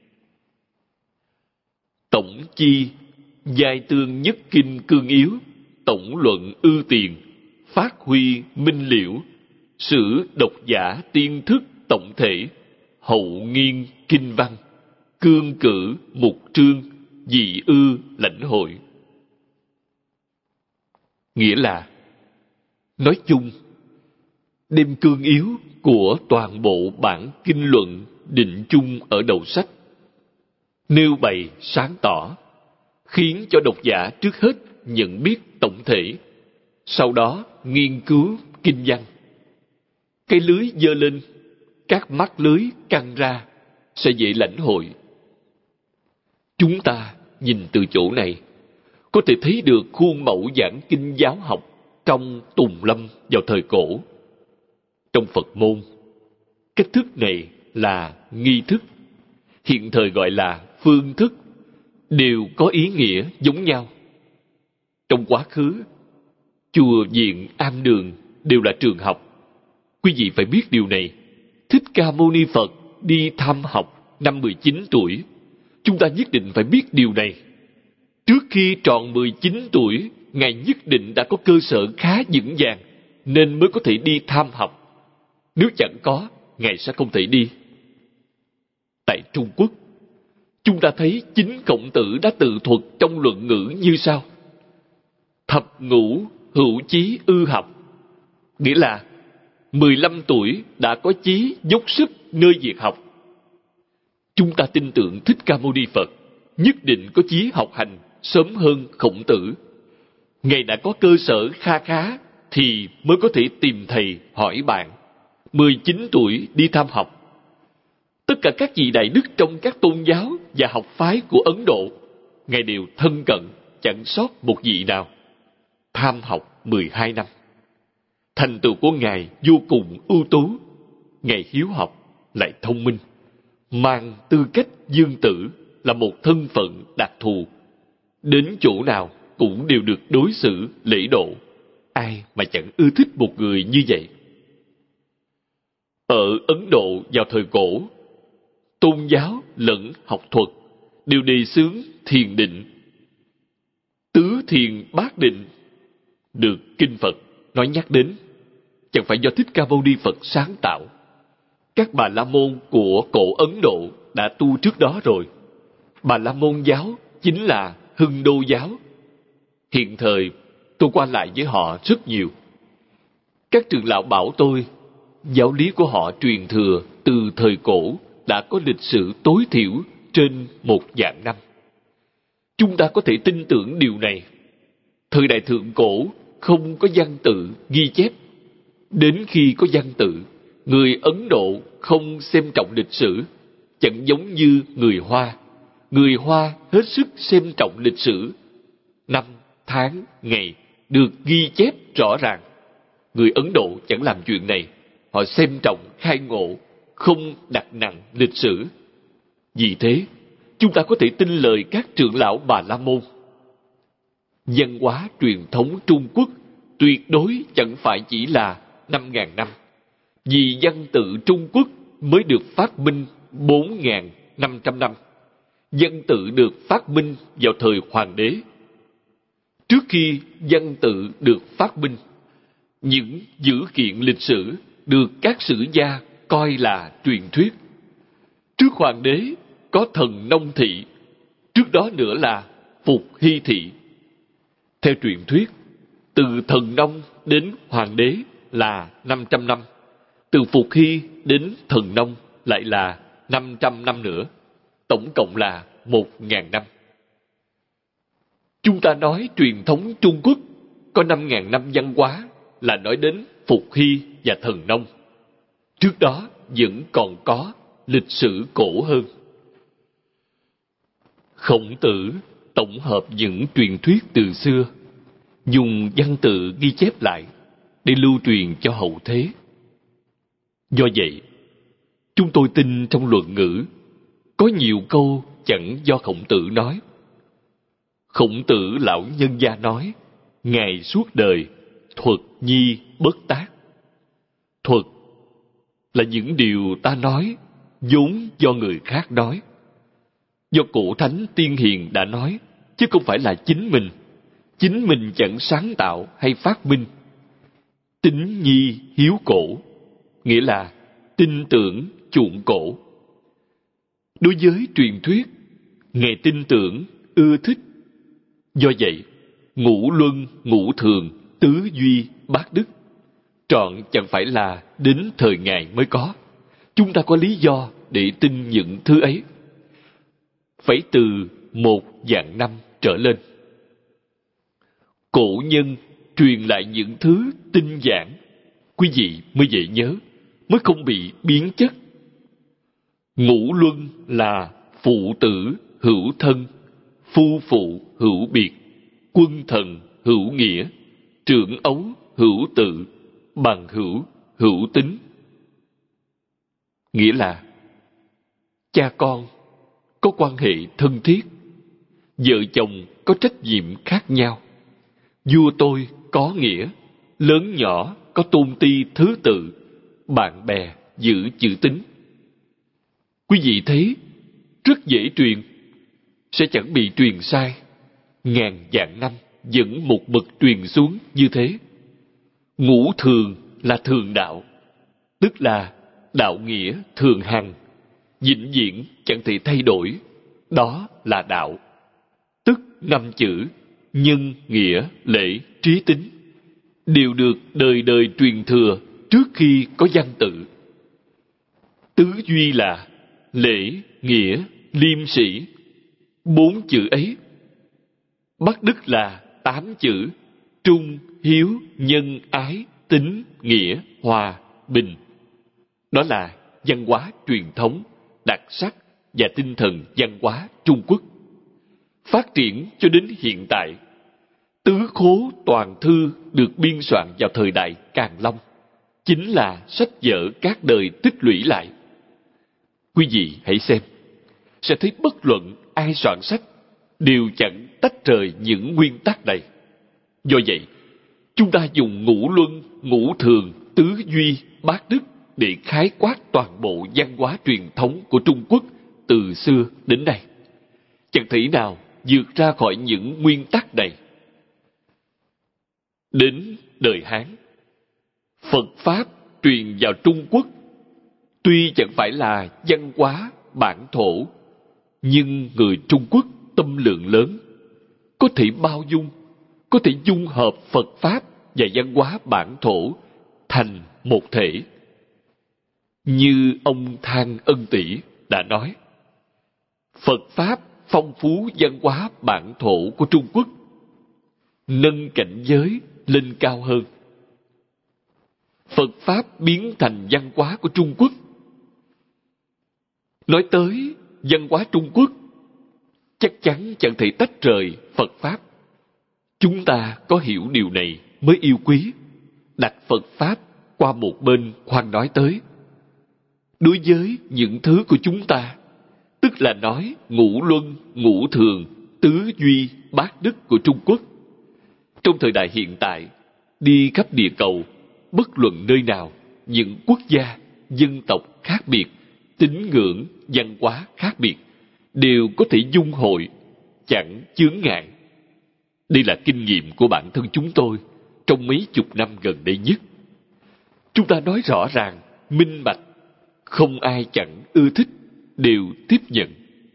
Tổng chi, giai tương nhất kinh cương yếu, tổng luận ưu tiền, phát huy minh liễu, sử độc giả tiên thức tổng thể, hậu nghiên kinh văn, cương cử mục trương, dị ư lãnh hội. Nghĩa là, nói chung, đem cương yếu của toàn bộ bản kinh luận định chung ở đầu sách, nêu bày sáng tỏ, khiến cho độc giả trước hết nhận biết tổng thể, sau đó nghiên cứu kinh văn. Cái lưới giơ lên, các mắt lưới căng ra, sẽ dễ lãnh hội. Chúng ta nhìn từ chỗ này, có thể thấy được khuôn mẫu giảng kinh giáo học trong Tùng Lâm vào thời cổ. Trong Phật môn, cách thức này là nghi thức, hiện thời gọi là phương thức, đều có ý nghĩa giống nhau. Trong quá khứ, chùa viện am đường đều là trường học. Quý vị phải biết điều này. Thích Ca Mâu Ni Phật đi thăm học năm 19 tuổi. Chúng ta nhất định phải biết điều này. Trước khi tròn 19 tuổi, Ngài nhất định đã có cơ sở khá vững vàng, nên mới có thể đi tham học. Nếu chẳng có, Ngài sẽ không thể đi. Tại Trung Quốc, chúng ta thấy chính Khổng Tử đã tự thuật trong luận ngữ như sau: thập ngũ hữu chí ư học, nghĩa là 15 tuổi đã có chí dốc sức nơi việc học. Chúng ta tin tưởng Thích Ca Mâu Ni Phật nhất định có chí học hành sớm hơn Khổng Tử. Ngài đã có cơ sở kha khá thì mới có thể tìm thầy hỏi bạn. 19 tuổi đi tham học. Tất cả các vị đại đức trong các tôn giáo và học phái của Ấn Độ, Ngài đều thân cận, chẳng sót một vị nào. Tham học 12 năm. Thành tựu của Ngài vô cùng ưu tú. Ngài hiếu học, lại thông minh, mang tư cách dương tử, là một thân phận đặc thù. Đến chỗ nào cũng đều được đối xử lễ độ. Ai mà chẳng ưa thích một người như vậy? Ở Ấn Độ vào thời cổ, tôn giáo lẫn học thuật đều đề xướng thiền định. Tứ thiền bát định được kinh Phật nói nhắc đến, chẳng phải do Thích Ca Mâu Ni Phật sáng tạo. Các Bà La Môn của cổ Ấn Độ đã tu trước đó rồi. Bà La Môn giáo chính là Hưng Đô giáo. Hiện thời tôi qua lại với họ rất nhiều. Các trưởng lão bảo tôi, giáo lý của họ truyền thừa từ thời cổ đã có lịch sử tối thiểu trên 1.000 năm. Chúng ta có thể tin tưởng điều này. Thời đại thượng cổ không có văn tự ghi chép. Đến khi có văn tự, người Ấn Độ không xem trọng lịch sử, chẳng giống như người Hoa. Người Hoa hết sức xem trọng lịch sử. Năm, tháng, ngày được ghi chép rõ ràng. Người Ấn Độ chẳng làm chuyện này. Họ xem trọng khai ngộ, không đặt nặng lịch sử. Vì thế, chúng ta có thể tin lời các trưởng lão Bà La Môn. Văn hóa truyền thống Trung Quốc tuyệt đối chẳng phải chỉ là 5.000 năm. Vì văn tự Trung Quốc mới được phát minh 4.500 năm. Văn tự được phát minh vào thời Hoàng đế. Trước khi văn tự được phát minh, những dữ kiện lịch sử được các sử gia coi là truyền thuyết. Trước Hoàng đế có Thần Nông Thị, trước đó nữa là Phục Hy Thị. Theo truyền thuyết, từ Thần Nông đến Hoàng đế là 500 năm, từ Phục Hy đến Thần Nông lại là 500 năm nữa, tổng cộng là 1.000 năm. Chúng ta nói truyền thống Trung Quốc có 5.000 năm văn hóa là nói đến Phục Hy và Thần Nông. Trước đó vẫn còn có lịch sử cổ hơn. Khổng Tử tổng hợp những truyền thuyết từ xưa, dùng văn tự ghi chép lại để lưu truyền cho hậu thế. Do vậy, chúng tôi tin trong luận ngữ có nhiều câu chẳng do Khổng Tử nói. Khổng Tử lão nhân gia nói, Ngài suốt đời thuật nhi bất tác. Thuật là những điều ta nói vốn do người khác nói, do cổ thánh tiên hiền đã nói, chứ không phải là chính mình. Chính mình chẳng sáng tạo hay phát minh. Tín nhi hiếu cổ, nghĩa là tin tưởng chuộng cổ. Đối với truyền thuyết, Ngài tin tưởng, ưa thích. Do vậy, ngũ luân, ngũ thường, tứ duy, bát đức trọn chẳng phải là đến thời Ngài mới có. Chúng ta có lý do để tin những thứ ấy. Phải từ 1,000 năm trở lên. Cổ nhân truyền lại những thứ tinh giản, quý vị mới dễ nhớ, mới không bị biến chất. Ngũ luân là phụ tử hữu thân, phu phụ hữu biệt, quân thần hữu nghĩa, trưởng ấu hữu tự, bằng hữu hữu tính. Nghĩa là cha con có quan hệ thân thiết, vợ chồng có trách nhiệm khác nhau, vua tôi có nghĩa, lớn nhỏ có tôn ti thứ tự, bạn bè giữ chữ tín. Quý vị thấy rất dễ truyền, sẽ chẳng bị truyền sai. Ngàn vạn năm vẫn một mực truyền xuống như thế. Ngũ thường là thường đạo, tức là đạo nghĩa thường hằng, vĩnh viễn chẳng thể thay đổi. Đó là đạo, tức 5 chữ nhân, nghĩa, lễ, trí, tín đều được đời đời truyền thừa trước khi có văn tự. Tứ duy là lễ, nghĩa, liêm sĩ, 4 chữ ấy. Bát đức là 8 chữ trung, hiếu, nhân, ái, tín, nghĩa, hòa, bình. Đó là văn hóa truyền thống, đặc sắc và tinh thần văn hóa Trung Quốc. Phát triển cho đến hiện tại, Tứ Khố Toàn Thư được biên soạn vào thời đại Càn Long, chính là sách vở các đời tích lũy lại. Quý vị hãy xem, sẽ thấy bất luận ai soạn sách đều chẳng tách rời những nguyên tắc này. Do vậy, chúng ta dùng ngũ luân, ngũ thường, tứ duy, bát đức để khái quát toàn bộ văn hóa truyền thống của Trung Quốc từ xưa đến nay. Chẳng thể nào vượt ra khỏi những nguyên tắc này. Đến đời Hán, Phật Pháp truyền vào Trung Quốc, tuy chẳng phải là văn hóa bản thổ, nhưng người Trung Quốc tâm lượng lớn, có thể bao dung, có thể dung hợp Phật Pháp và văn hóa bản thổ thành một thể. Như ông Thang Ân Tỷ đã nói, Phật Pháp phong phú văn hóa bản thổ của Trung Quốc, nâng cảnh giới lên cao hơn. Phật Pháp biến thành văn hóa của Trung Quốc. Nói tới văn hóa Trung Quốc, chắc chắn chẳng thể tách rời Phật Pháp. Chúng ta có hiểu điều này mới yêu quý, đặt Phật Pháp qua một bên khoan nói tới. Đối với những thứ của chúng ta, tức là nói ngũ luân, ngũ thường, tứ duy, bát đức của Trung Quốc, trong thời đại hiện tại, đi khắp địa cầu, bất luận nơi nào, những quốc gia, dân tộc khác biệt, tín ngưỡng, văn hóa khác biệt, đều có thể dung hội, chẳng chướng ngại. Đây là kinh nghiệm của bản thân chúng tôi trong mấy chục năm gần đây nhất. Chúng ta nói rõ ràng, minh bạch, không ai chẳng ưa thích, đều tiếp nhận.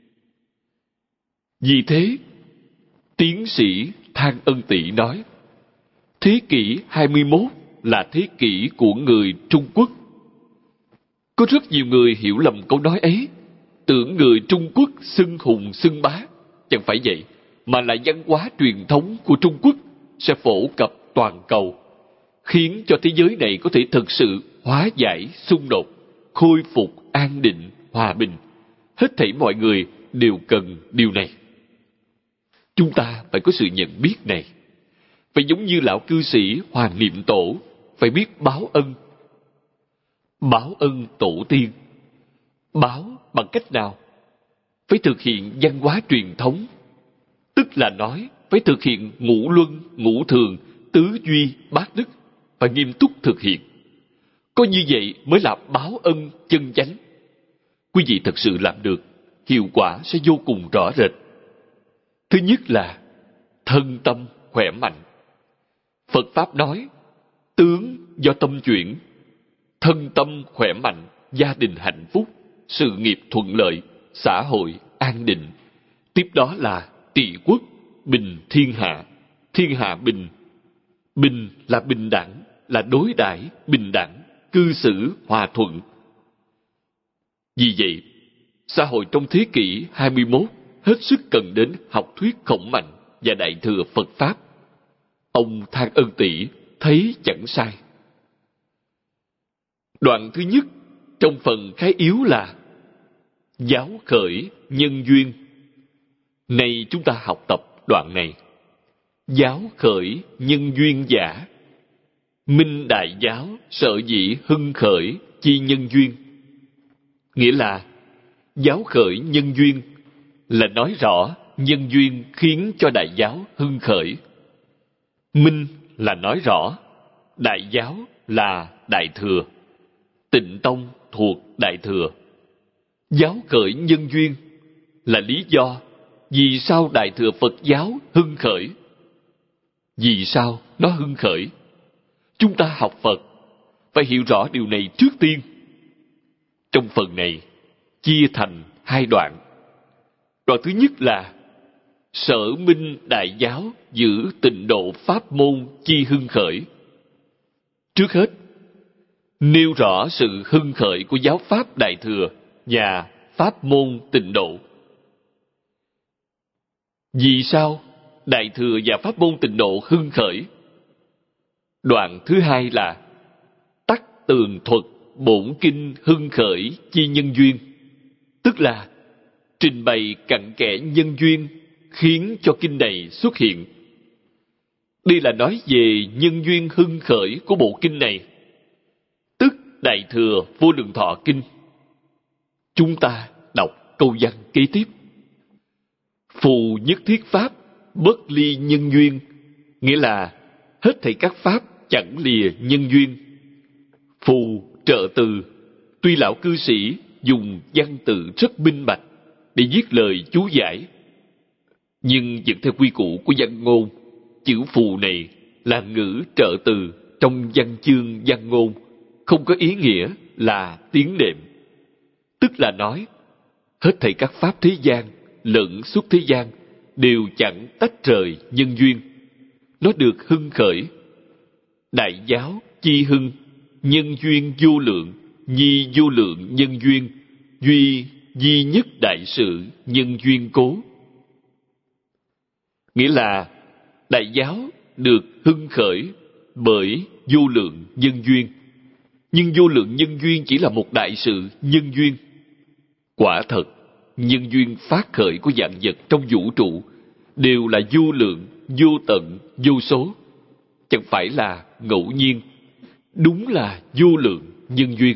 Vì thế, tiến sĩ Thang Ân Tỷ nói, thế kỷ 21 là thế kỷ của người Trung Quốc. Có rất nhiều người hiểu lầm câu nói ấy, tưởng người Trung Quốc xưng hùng xưng bá. Chẳng phải vậy, mà là văn hóa truyền thống của Trung Quốc sẽ phổ cập toàn cầu, khiến cho thế giới này có thể thực sự hóa giải xung đột, khôi phục an định, hòa bình. Hết thảy mọi người đều cần điều này. Chúng ta phải có sự nhận biết này. Phải giống như lão cư sĩ Hoàng Niệm Tổ, phải biết báo ân. Báo ân tổ tiên. Báo bằng cách nào? Phải thực hiện văn hóa truyền thống, tức là nói phải thực hiện ngũ luân, ngũ thường, tứ duy, bát đức, phải nghiêm túc thực hiện. Có như vậy mới là báo ân chân chánh. Quý vị thật sự làm được, hiệu quả sẽ vô cùng rõ rệt. Thứ nhất là thân tâm khỏe mạnh. Phật Pháp nói, tướng do tâm chuyển, thân tâm khỏe mạnh, gia đình hạnh phúc, sự nghiệp thuận lợi, xã hội an định. Tiếp đó là trị quốc, bình thiên hạ, thiên hạ bình. Bình là bình đẳng, là đối đãi bình đẳng, cư xử hòa thuận. Vì vậy, xã hội trong thế kỷ 21 hết sức cần đến học thuyết khổng mạnh và đại thừa Phật Pháp. Ông Thang Ân Tỉ thấy chẳng sai. Đoạn thứ nhất trong phần khái yếu là giáo khởi nhân duyên. Nay chúng ta học tập đoạn này. Giáo khởi nhân duyên giả. Minh đại giáo sở dĩ hưng khởi chi nhân duyên. Nghĩa là giáo khởi nhân duyên là nói rõ nhân duyên khiến cho đại giáo hưng khởi. Minh là nói rõ đại giáo là đại thừa, Tịnh tông thuộc đại thừa. Giáo khởi nhân duyên là lý do vì sao đại thừa Phật giáo hưng khởi. Vì sao nó hưng khởi? Chúng ta học Phật phải hiểu rõ điều này trước tiên. Trong phần này chia thành hai đoạn. Đoạn thứ nhất là sở minh đại giáo giữ tịnh độ pháp môn chi hưng khởi. Trước hết, nêu rõ sự hưng khởi của giáo pháp đại thừa và pháp môn tịnh độ. Vì sao đại thừa và pháp môn tịnh độ hưng khởi? Đoạn thứ hai là tắc tường thuật bổn kinh hưng khởi chi nhân duyên, tức là trình bày cặn kẽ nhân duyên khiến cho kinh này xuất hiện. Đây là nói về nhân duyên hưng khởi của bộ kinh này, tức đại thừa vô lượng thọ kinh. Chúng ta đọc câu văn kế tiếp. Phù nhất thiết pháp bất ly nhân duyên, nghĩa là hết thảy các pháp chẳng lìa nhân duyên. Phù trợ từ, tuy lão cư sĩ dùng văn tự rất minh bạch để viết lời chú giải, nhưng vẫn theo quy củ của văn ngôn, chữ phù này là ngữ trợ từ trong văn chương văn ngôn, không có ý nghĩa là tiếng đệm. Tức là nói, hết thảy các pháp thế gian lẫn xuất thế gian đều chẳng tách rời nhân duyên. Nó được hưng khởi. Đại giáo chi hưng, nhân duyên vô lượng, nhi vô lượng nhân duyên, duy duy nhất đại sự nhân duyên cố. Nghĩa là đại giáo được hưng khởi bởi vô lượng nhân duyên. Nhưng vô lượng nhân duyên chỉ là một đại sự nhân duyên. Quả thật, nhân duyên phát khởi của vạn vật trong vũ trụ đều là vô lượng, vô tận, vô số. Chẳng phải là ngẫu nhiên, đúng là vô lượng nhân duyên.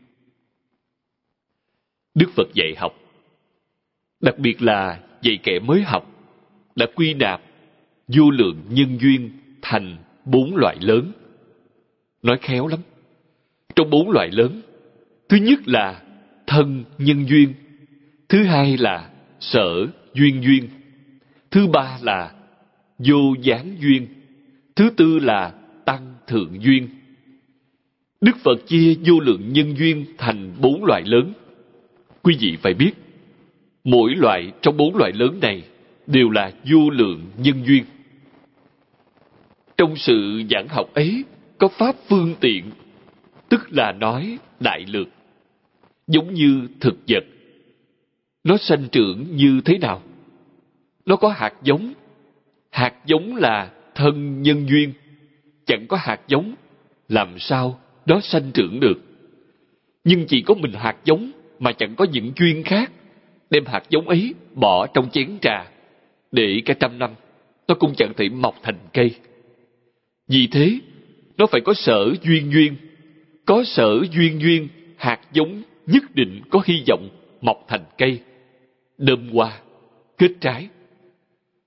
Đức Phật dạy học, đặc biệt là dạy kẻ mới học, đã quy nạp vô lượng nhân duyên thành 4 loại lớn. Nói khéo lắm. Trong 4 loại lớn, thứ nhất là thân nhân duyên, thứ hai là sở duyên duyên, thứ ba là vô gián duyên, thứ tư là tăng thượng duyên. Đức Phật chia vô lượng nhân duyên thành 4 loại lớn. Quý vị phải biết, mỗi loại trong 4 loại lớn này đều là vô lượng nhân duyên. Trong sự giảng học ấy có pháp phương tiện, tức là nói đại lược. Giống như thực vật, nó sanh trưởng như thế nào? Nó có hạt giống. Hạt giống là thân nhân duyên. Chẳng có hạt giống, làm sao nó sanh trưởng được? Nhưng chỉ có mình hạt giống mà chẳng có những duyên khác. Đem hạt giống ấy bỏ trong chén trà, để cả 100 năm, nó cũng chẳng thể mọc thành cây. Vì thế, nó phải có sở duyên duyên. Có sở duyên duyên, hạt giống nhất định có hy vọng mọc thành cây, đơm hoa, kết trái.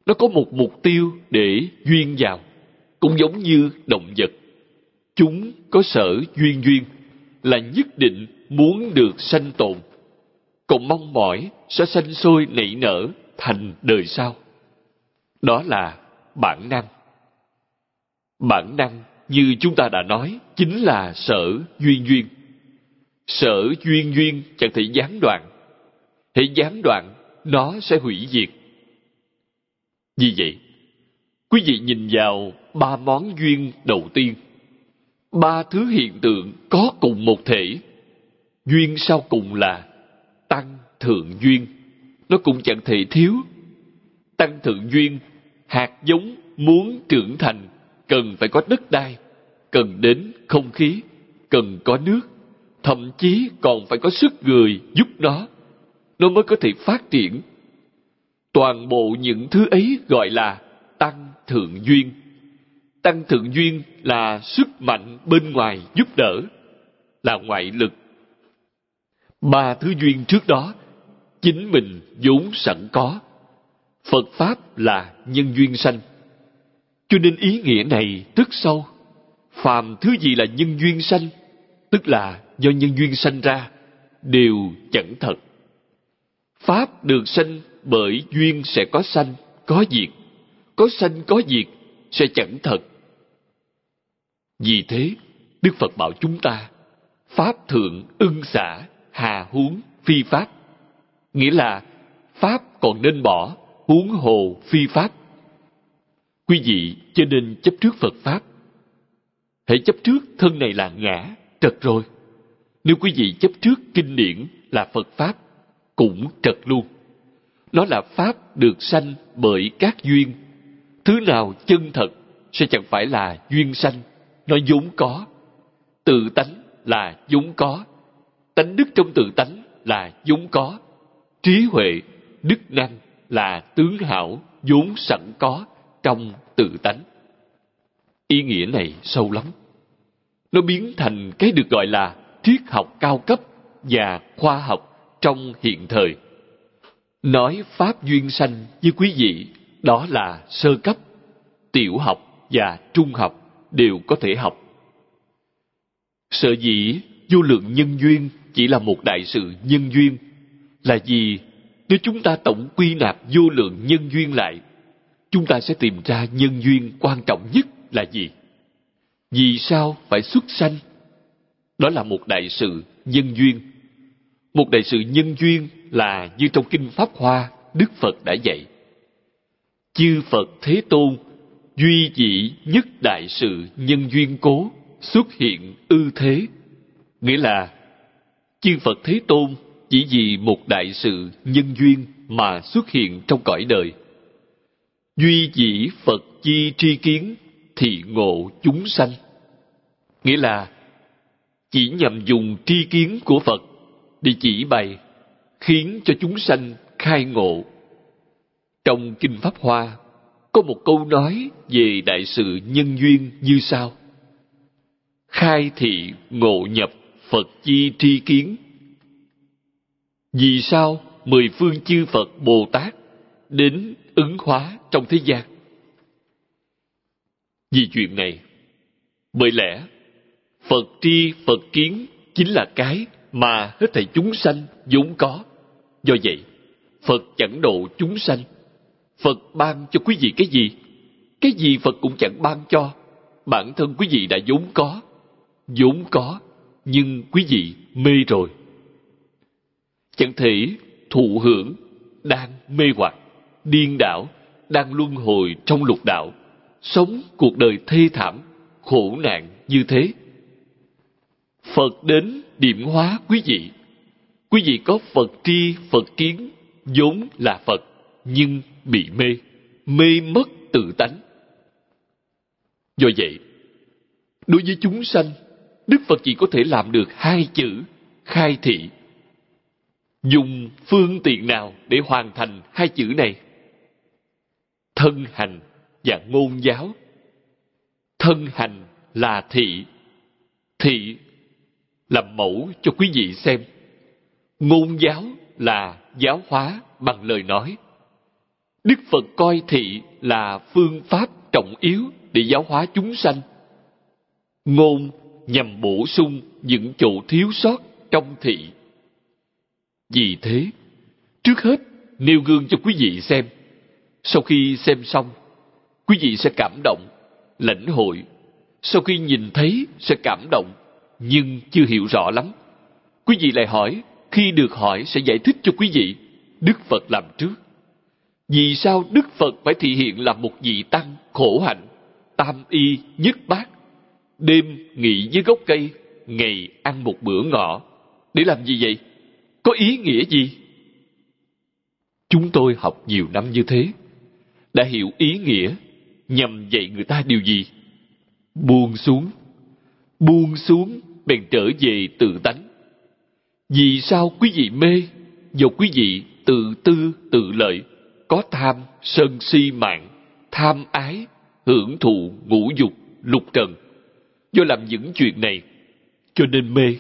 Nó có một mục tiêu để duyên vào. Cũng giống như động vật. Chúng có sở duyên duyên là nhất định muốn được sanh tồn, còn mong mỏi sẽ sanh sôi nảy nở thành đời sau. Đó là bản năng. Bản năng như chúng ta đã nói chính là sở duyên duyên. Sở duyên duyên chẳng thể gián đoạn. Hễ gián đoạn, nó sẽ hủy diệt. Vì vậy, quý vị nhìn vào 3 món duyên đầu tiên. 3 thứ hiện tượng có cùng một thể. Duyên sau cùng là tăng thượng duyên. Nó cũng chẳng thể thiếu. Tăng thượng duyên, hạt giống muốn trưởng thành cần phải có đất đai, cần đến không khí, cần có nước, thậm chí còn phải có sức người giúp nó mới có thể phát triển. Toàn bộ những thứ ấy gọi là tăng thượng duyên. Tăng thượng duyên là sức mạnh bên ngoài giúp đỡ, là ngoại lực. 3 thứ duyên trước đó, chính mình vốn sẵn có. Phật Pháp là nhân duyên sanh. Cho nên ý nghĩa này rất sâu. Phàm thứ gì là nhân duyên sanh, tức là do nhân duyên sanh ra, đều chẳng thật. Pháp được sanh bởi duyên sẽ có sanh, có diệt. Có sanh có diệt sẽ chẳng thật. Vì thế, Đức Phật bảo chúng ta, Pháp thượng ưng xả, hà huống phi Pháp. Nghĩa là, Pháp còn nên bỏ, huống hồ phi Pháp. Quý vị cho nên chấp trước Phật Pháp. Hãy chấp trước thân này là ngã, trật rồi. Nếu quý vị chấp trước kinh điển là Phật Pháp, cũng trật luôn. Nó là Pháp được sanh bởi các duyên. Thứ nào chân thật sẽ chẳng phải là duyên sanh, nó vốn có. Tự tánh là vốn có. Tánh đức trong tự tánh là vốn có. Trí huệ, đức năng là tướng hảo vốn sẵn có trong tự tánh. Ý nghĩa này sâu lắm. Nó biến thành cái được gọi là triết học cao cấp và khoa học trong hiện thời. Nói Pháp duyên sanh với quý vị, đó là sơ cấp, tiểu học và trung học đều có thể học. Sở dĩ vô lượng nhân duyên chỉ là một đại sự nhân duyên là vì nếu chúng ta tổng quy nạp vô lượng nhân duyên lại, chúng ta sẽ tìm ra nhân duyên quan trọng nhất là gì? Vì sao phải xuất sanh? Đó là một đại sự nhân duyên. Một đại sự nhân duyên là như trong Kinh Pháp Hoa, Đức Phật đã dạy. Chư Phật Thế Tôn, duy chỉ nhất đại sự nhân duyên cố, xuất hiện ư thế. Nghĩa là, chư Phật Thế Tôn chỉ vì một đại sự nhân duyên mà xuất hiện trong cõi đời. Duy chỉ Phật chi tri kiến, thị ngộ chúng sanh. Nghĩa là, chỉ nhằm dùng tri kiến của Phật để chỉ bày, khiến cho chúng sanh khai ngộ. Trong Kinh Pháp Hoa, có một câu nói về đại sự nhân duyên như sau: khai thị ngộ nhập Phật chi tri kiến. Vì sao 10 phương chư Phật Bồ Tát đến ứng hóa trong thế gian? Vì chuyện này, bởi lẽ Phật tri Phật kiến chính là cái mà hết thảy chúng sanh vốn có. Do vậy, Phật chẳng độ chúng sanh. Phật ban cho quý vị cái gì? Cái gì Phật cũng chẳng ban cho. Bản thân quý vị đã vốn có, nhưng quý vị mê rồi. Chẳng thể thụ hưởng, đang mê hoặc, điên đảo, đang luân hồi trong lục đạo, sống cuộc đời thê thảm, khổ nạn như thế. Phật đến điểm hóa quý vị. Quý vị có Phật tri, Phật kiến, vốn là Phật, nhưng bị mê mất tự tánh. Do vậy, đối với chúng sanh, Đức Phật chỉ có thể làm được 2 chữ khai thị. Dùng phương tiện nào để hoàn thành 2 chữ này? Thân hành và ngôn giáo. Thân hành là thị. Thị làm mẫu cho quý vị xem. Ngôn giáo là giáo hóa bằng lời nói. Đức Phật coi thị là phương pháp trọng yếu để giáo hóa chúng sanh. Ngôn nhằm bổ sung những chỗ thiếu sót trong thị. Vì thế, trước hết nêu gương cho quý vị xem. Sau khi xem xong, quý vị sẽ cảm động, lãnh hội. Sau khi nhìn thấy sẽ cảm động, nhưng chưa hiểu rõ lắm. Quý vị lại hỏi, khi được hỏi sẽ giải thích cho quý vị. Đức Phật làm trước. Vì sao Đức Phật phải thị hiện là một vị tăng khổ hạnh, tam y nhất bát, đêm nghỉ dưới gốc cây, ngày ăn một bữa ngọ? Để làm gì vậy? Có ý nghĩa gì? Chúng tôi học nhiều năm như thế, đã hiểu ý nghĩa nhằm dạy người ta điều gì? Buông xuống bèn trở về tự tánh. Vì sao quý vị mê? Do quý vị tự tư tự lợi, có tham sân si mạng, tham ái hưởng thụ ngũ dục lục trần. Do làm những chuyện này cho nên mê.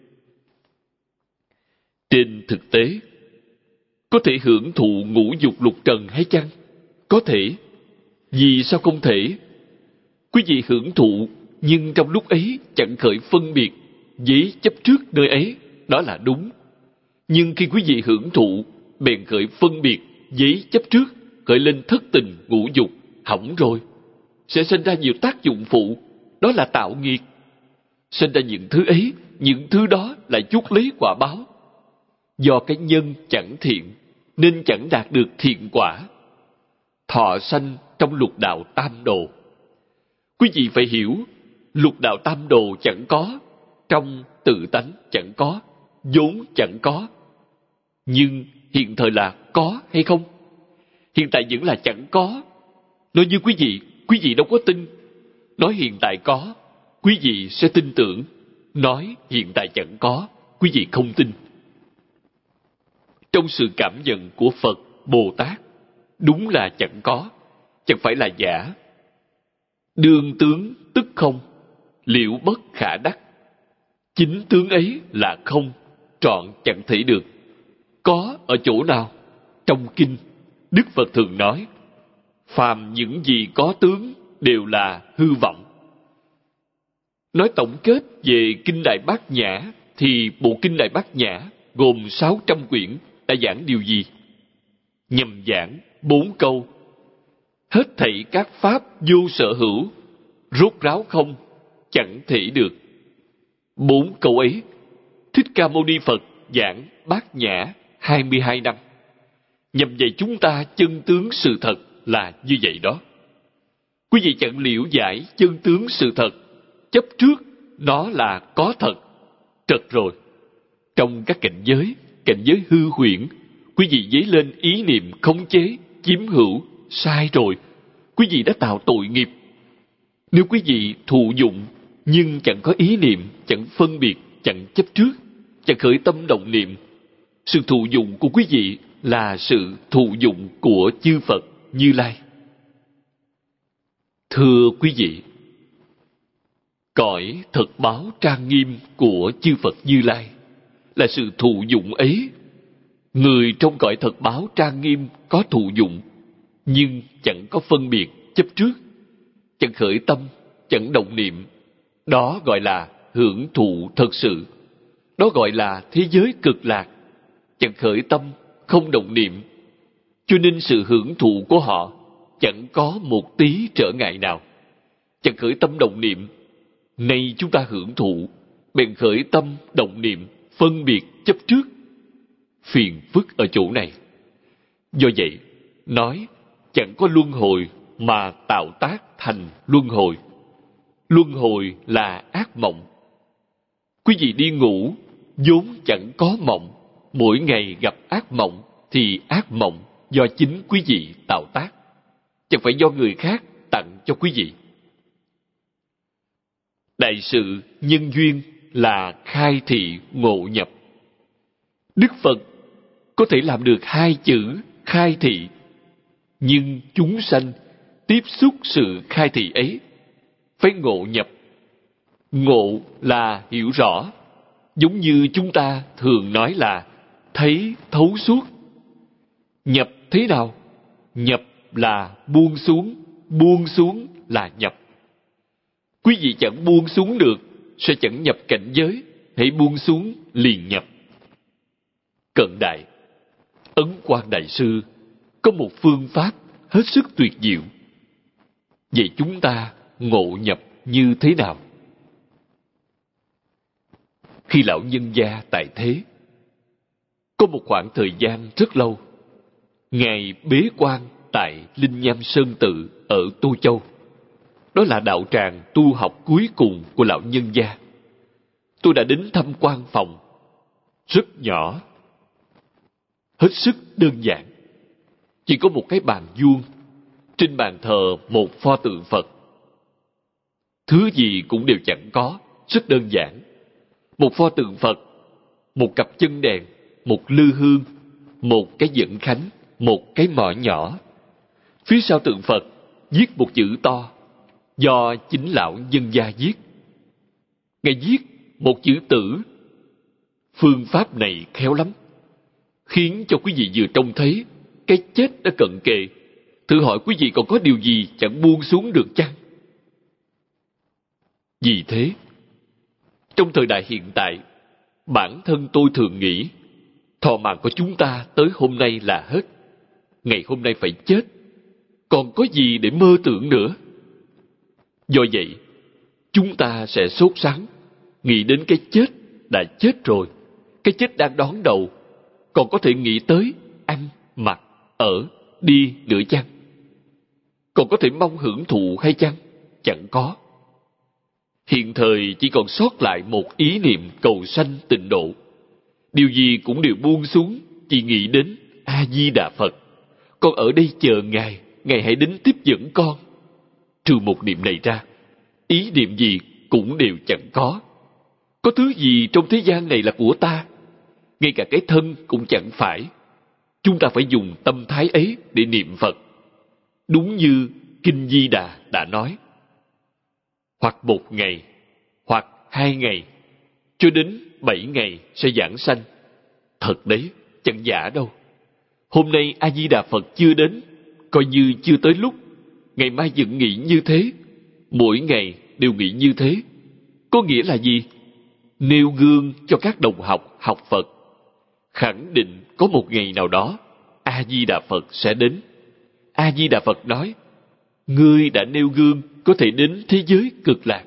Trên thực tế, có thể hưởng thụ ngũ dục lục trần hay chăng? Có thể. Vì sao không thể? Quý vị hưởng thụ, nhưng trong lúc ấy chẳng khởi phân biệt với chấp trước nơi ấy, đó là đúng. Nhưng khi quý vị hưởng thụ, bèn khởi phân biệt với chấp trước, khởi lên thất tình ngũ dục, hỏng rồi. Sẽ sinh ra nhiều tác dụng phụ, đó là tạo nghiệt. Sinh ra những thứ ấy, những thứ đó lại chuốc lấy quả báo. Do cái nhân chẳng thiện, nên chẳng đạt được thiện quả. Thọ sanh trong lục đạo tam đồ. Quý vị phải hiểu, lục đạo tam đồ chẳng có, trong tự tánh chẳng có, vốn chẳng có. Nhưng hiện thời là có hay không? Hiện tại vẫn là chẳng có. Nói như quý vị đâu có tin. Nói hiện tại có, quý vị sẽ tin tưởng. Nói hiện tại chẳng có, quý vị không tin. Trong sự cảm nhận của Phật, Bồ Tát, đúng là chẳng có, chẳng phải là giả. Đương tướng tức không, liễu bất khả đắc. Chính tướng ấy là không, trọn chẳng thể được. Có ở chỗ nào? Trong kinh, Đức Phật thường nói, phàm những gì có tướng đều là hư vọng. Nói tổng kết về Kinh Đại Bát Nhã, thì bộ Kinh Đại Bát Nhã gồm 600 quyển đã giảng điều gì? Nhằm giảng 4 câu. Hết thảy các pháp vô sở hữu, rốt ráo không, chẳng thể được. 4 câu ấy, Thích Ca Mâu Ni Phật giảng Bát Nhã 22 năm. Nhằm dạy chúng ta chân tướng sự thật là như vậy đó. Quý vị chẳng liễu giải chân tướng sự thật, chấp trước nó là có thật, trật rồi. Trong các cảnh giới hư huyễn, quý vị dấy lên ý niệm khống chế, chiếm hữu, sai rồi. Quý vị đã tạo tội nghiệp. Nếu quý vị thụ dụng, nhưng chẳng có ý niệm, chẳng phân biệt, chẳng chấp trước, chẳng khởi tâm động niệm, sự thụ dụng của quý vị là sự thụ dụng của chư Phật Như Lai. Thưa quý vị, cõi thật báo trang nghiêm của chư Phật Như Lai là sự thụ dụng ấy. Người trong cõi thật báo trang nghiêm có thụ dụng, nhưng chẳng có phân biệt, chấp trước, chẳng khởi tâm, chẳng động niệm. Đó gọi là hưởng thụ thật sự. Đó gọi là thế giới cực lạc. Chẳng khởi tâm, không động niệm. Cho nên sự hưởng thụ của họ chẳng có một tí trở ngại nào. Chẳng khởi tâm động niệm. Nay chúng ta hưởng thụ, bèn khởi tâm động niệm, phân biệt, chấp trước. Phiền phức ở chỗ này. Do vậy, nói chẳng có luân hồi mà tạo tác thành luân hồi. Luân hồi là ác mộng. Quý vị đi ngủ, vốn chẳng có mộng. Mỗi ngày gặp ác mộng, thì ác mộng do chính quý vị tạo tác, chẳng phải do người khác tặng cho quý vị. Đại sự nhân duyên là khai thị ngộ nhập. Đức Phật có thể làm được 2 chữ khai thị, nhưng chúng sanh tiếp xúc sự khai thị ấy phải ngộ nhập. Ngộ là hiểu rõ, giống như chúng ta thường nói là thấy thấu suốt. Nhập thế nào? Nhập là buông xuống là nhập. Quý vị chẳng buông xuống được, sẽ chẳng nhập cảnh giới, hãy buông xuống liền nhập. Cận đại, Ấn Quang Đại Sư có một phương pháp hết sức tuyệt diệu. Vậy chúng ta ngộ nhập như thế nào? Khi lão nhân gia tại thế, có một khoảng thời gian rất lâu, Ngài bế quan tại Linh Nham Sơn Tự ở Tô Châu. Đó là đạo tràng tu học cuối cùng của lão nhân gia. Tôi đã đến thăm quan phòng, rất nhỏ, hết sức đơn giản. Chỉ có một cái bàn vuông, trên bàn thờ một pho tượng Phật. Thứ gì cũng đều chẳng có, rất đơn giản. Một pho tượng Phật, một cặp chân đèn, một lư hương, một cái dẫn khánh, một cái mõ nhỏ. Phía sau tượng Phật viết một chữ to, do chính lão nhân gia viết. Ngài viết một chữ tử. Phương pháp này khéo lắm, khiến cho quý vị vừa trông thấy cái chết đã cận kề. Thử hỏi quý vị còn có điều gì chẳng buông xuống được chăng? Vì thế, trong thời đại hiện tại, bản thân tôi thường nghĩ, thọ mạng của chúng ta tới hôm nay là hết. Ngày hôm nay phải chết, còn có gì để mơ tưởng nữa? Do vậy, chúng ta sẽ sốt sắng, nghĩ đến cái chết đã chết rồi, cái chết đang đón đầu, còn có thể nghĩ tới ăn, mặc, ở, đi nữa chăng? Còn có thể mong hưởng thụ hay chăng? Chẳng có. Hiện thời chỉ còn sót lại một ý niệm cầu sanh tịnh độ. Điều gì cũng đều buông xuống, chỉ nghĩ đến A-di-đà Phật. Con ở đây chờ Ngài, Ngài hãy đến tiếp dẫn con. Trừ một niệm này ra, ý niệm gì cũng đều chẳng có. Có thứ gì trong thế gian này là của ta? Ngay cả cái thân cũng chẳng phải. Chúng ta phải dùng tâm thái ấy để niệm Phật. Đúng như Kinh Di Đà đã nói. Hoặc 1 ngày, hoặc 2 ngày, cho đến 7 ngày sẽ giảng sanh. Thật đấy, chẳng giả đâu. Hôm nay A-di-đà Phật chưa đến, coi như chưa tới lúc. Ngày mai vẫn nghĩ như thế, mỗi ngày đều nghĩ như thế. Có nghĩa là gì? Nêu gương cho các đồng học học Phật. Khẳng định có một ngày nào đó, A-di-đà Phật sẽ đến. A-di-đà Phật nói, ngươi đã nêu gương có thể đến thế giới cực lạc.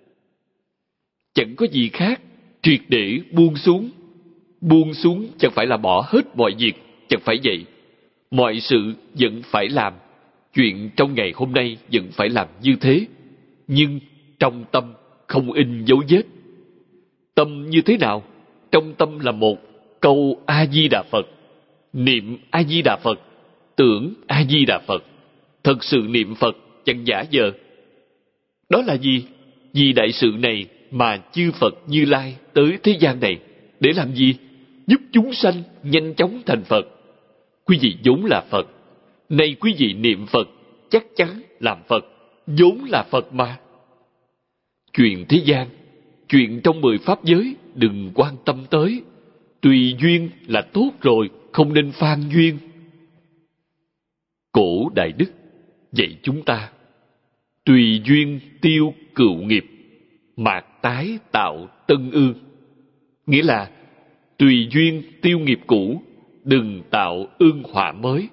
Chẳng có gì khác, triệt để buông xuống. Buông xuống chẳng phải là bỏ hết mọi việc, chẳng phải vậy. Mọi sự vẫn phải làm, chuyện trong ngày hôm nay vẫn phải làm như thế. Nhưng trong tâm không in dấu vết. Tâm như thế nào? Trong tâm là một câu A-di-đà Phật, niệm A-di-đà Phật, tưởng A-di-đà Phật, thật sự niệm Phật, chẳng giả vờ. Đó là gì? Vì đại sự này mà chư Phật Như Lai tới thế gian này. Để làm gì? Giúp chúng sanh nhanh chóng thành Phật. Quý vị vốn là Phật. Nay quý vị niệm Phật, chắc chắn làm Phật. Vốn là Phật mà. Chuyện thế gian, chuyện trong 10 pháp giới, đừng quan tâm tới. Tùy duyên là tốt rồi, không nên phan duyên. Cổ Đại Đức dạy chúng ta, tùy duyên tiêu cựu nghiệp, mạt tái tạo tân ương. Nghĩa là, tùy duyên tiêu nghiệp cũ, đừng tạo ương họa mới.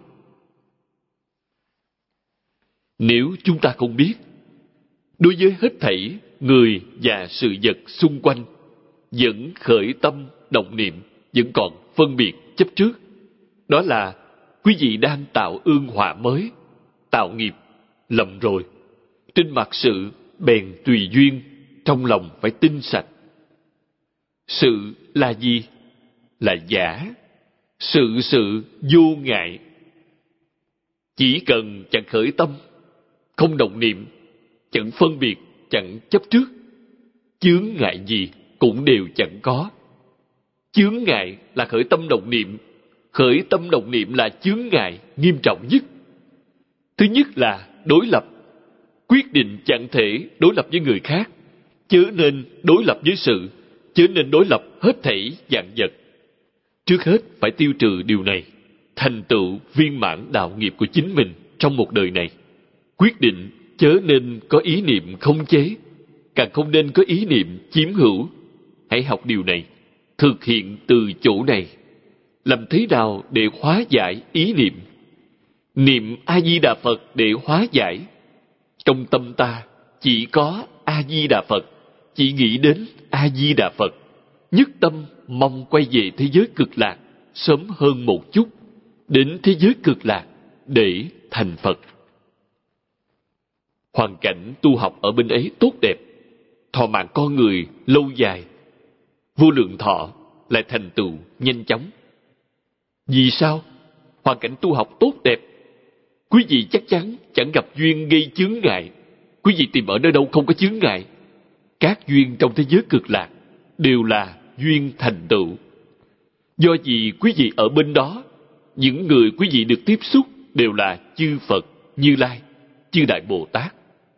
Nếu chúng ta không biết, đối với hết thảy người và sự vật xung quanh, vẫn khởi tâm động niệm, vẫn còn phân biệt chấp trước, đó là quý vị đang tạo ương họa mới, tạo nghiệp, lầm rồi. Trên mặt sự bèn tùy duyên, trong lòng phải tinh sạch. Sự là gì? Là giả. Sự vô ngại. Chỉ cần chẳng khởi tâm, không động niệm, chẳng phân biệt, chẳng chấp trước, chướng ngại gì cũng đều chẳng có. Chướng ngại là khởi tâm động niệm. Khởi tâm động niệm là chướng ngại nghiêm trọng nhất. Thứ nhất là đối lập. Quyết định chẳng thể đối lập với người khác, chớ nên đối lập với sự, chớ nên đối lập hết thảy vạn vật. Trước hết phải tiêu trừ điều này. thành tựu viên mãn đạo nghiệp của chính mình trong một đời này. Quyết định chớ nên có ý niệm khống chế, càng không nên có ý niệm chiếm hữu. Hãy học điều này, thực hiện từ chỗ này. Làm thế nào để hóa giải ý niệm? Niệm A-di-đà Phật để hóa giải. Trong tâm ta chỉ có A-di-đà Phật, chỉ nghĩ đến A-di-đà Phật, nhất tâm mong quay về thế giới cực lạc sớm hơn một chút, đến thế giới cực lạc để thành Phật. Hoàn cảnh tu học ở bên ấy tốt đẹp, thọ mạng con người lâu dài, vô lượng thọ lại thành tựu nhanh chóng. Vì sao? Hoàn cảnh tu học tốt đẹp, quý vị chắc chắn chẳng gặp duyên gây chướng ngại. Quý vị tìm ở nơi đâu không có chướng ngại. Các duyên trong thế giới cực lạc đều là duyên thành tựu. Do vì quý vị ở bên đó, những người quý vị được tiếp xúc đều là chư Phật, Như Lai, chư Đại Bồ Tát.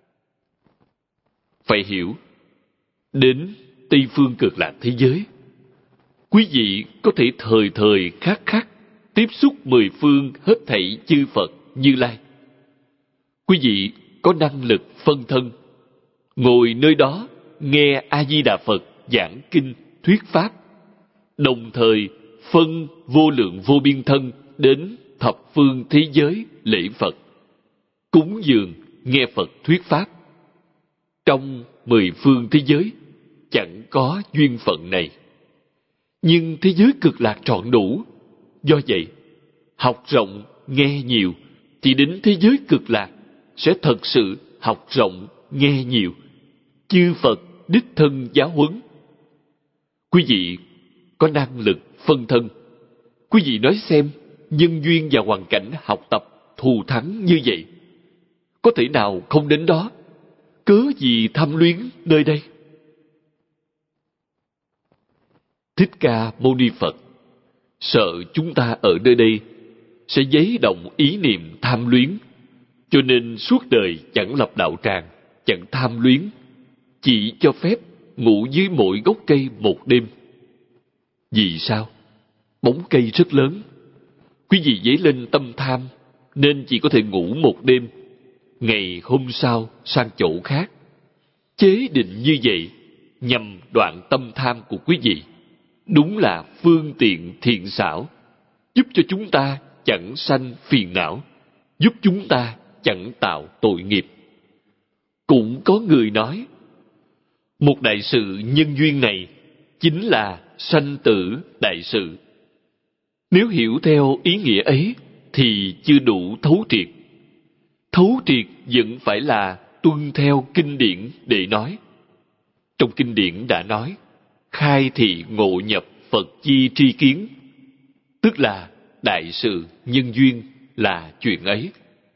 Phải hiểu, đến Tây Phương Cực Lạc thế giới, quý vị có thể thời thời khắc khắc tiếp xúc mười phương hết thảy chư Phật, Như Lai. Quý vị có năng lực phân thân, ngồi nơi đó nghe A-di-đà Phật giảng kinh thuyết pháp, đồng thời phân vô lượng vô biên thân đến thập phương thế giới lễ Phật, cúng dường nghe Phật thuyết pháp. Trong mười phương thế giới chẳng có duyên phận này, nhưng thế giới cực lạc trọn đủ. Do vậy, học rộng nghe nhiều thì đến thế giới cực lạc sẽ thật sự học rộng nghe nhiều. Chư Phật đích thân giáo huấn. Quý vị có năng lực phân thân. Quý vị nói xem, nhân duyên và hoàn cảnh học tập thù thắng như vậy, có thể nào không đến đó? Cớ gì tham luyến nơi đây? Thích Ca Mâu Ni Phật sợ chúng ta ở nơi đây sẽ giấy động ý niệm tham luyến, cho nên suốt đời chẳng lập đạo tràng, chẳng tham luyến, chỉ cho phép ngủ dưới mỗi gốc cây một đêm. Vì sao? Bóng cây rất lớn, quý vị dấy lên tâm tham nên chỉ có thể ngủ một đêm, ngày hôm sau sang chỗ khác. Chế định như vậy nhằm đoạn tâm tham của quý vị, đúng là phương tiện thiện xảo, giúp cho chúng ta chẳng sanh phiền não, giúp chúng ta chẳng tạo tội nghiệp. Cũng có người nói, một đại sự nhân duyên này chính là sanh tử đại sự. Nếu hiểu theo ý nghĩa ấy thì chưa đủ thấu triệt. Thấu triệt vẫn phải là tuân theo kinh điển để nói. Trong kinh điển đã nói, khai thị ngộ nhập Phật chi tri kiến, tức là đại sự nhân duyên là chuyện ấy.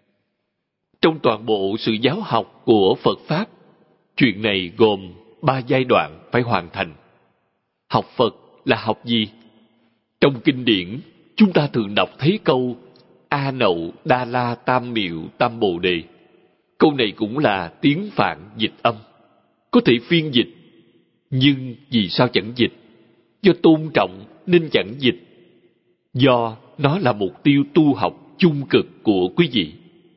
Trong toàn bộ sự giáo học của Phật Pháp, chuyện này gồm 3 giai đoạn phải hoàn thành. Học Phật là học gì? Trong kinh điển, chúng ta thường đọc thấy câu A Nậu Đa La Tam Miệu Tam Bồ Đề. Câu này cũng là tiếng Phạn dịch âm, có thể phiên dịch, nhưng vì sao chẳng dịch? Do tôn trọng nên chẳng dịch. Do nó là mục tiêu tu học chung cực của quý vị.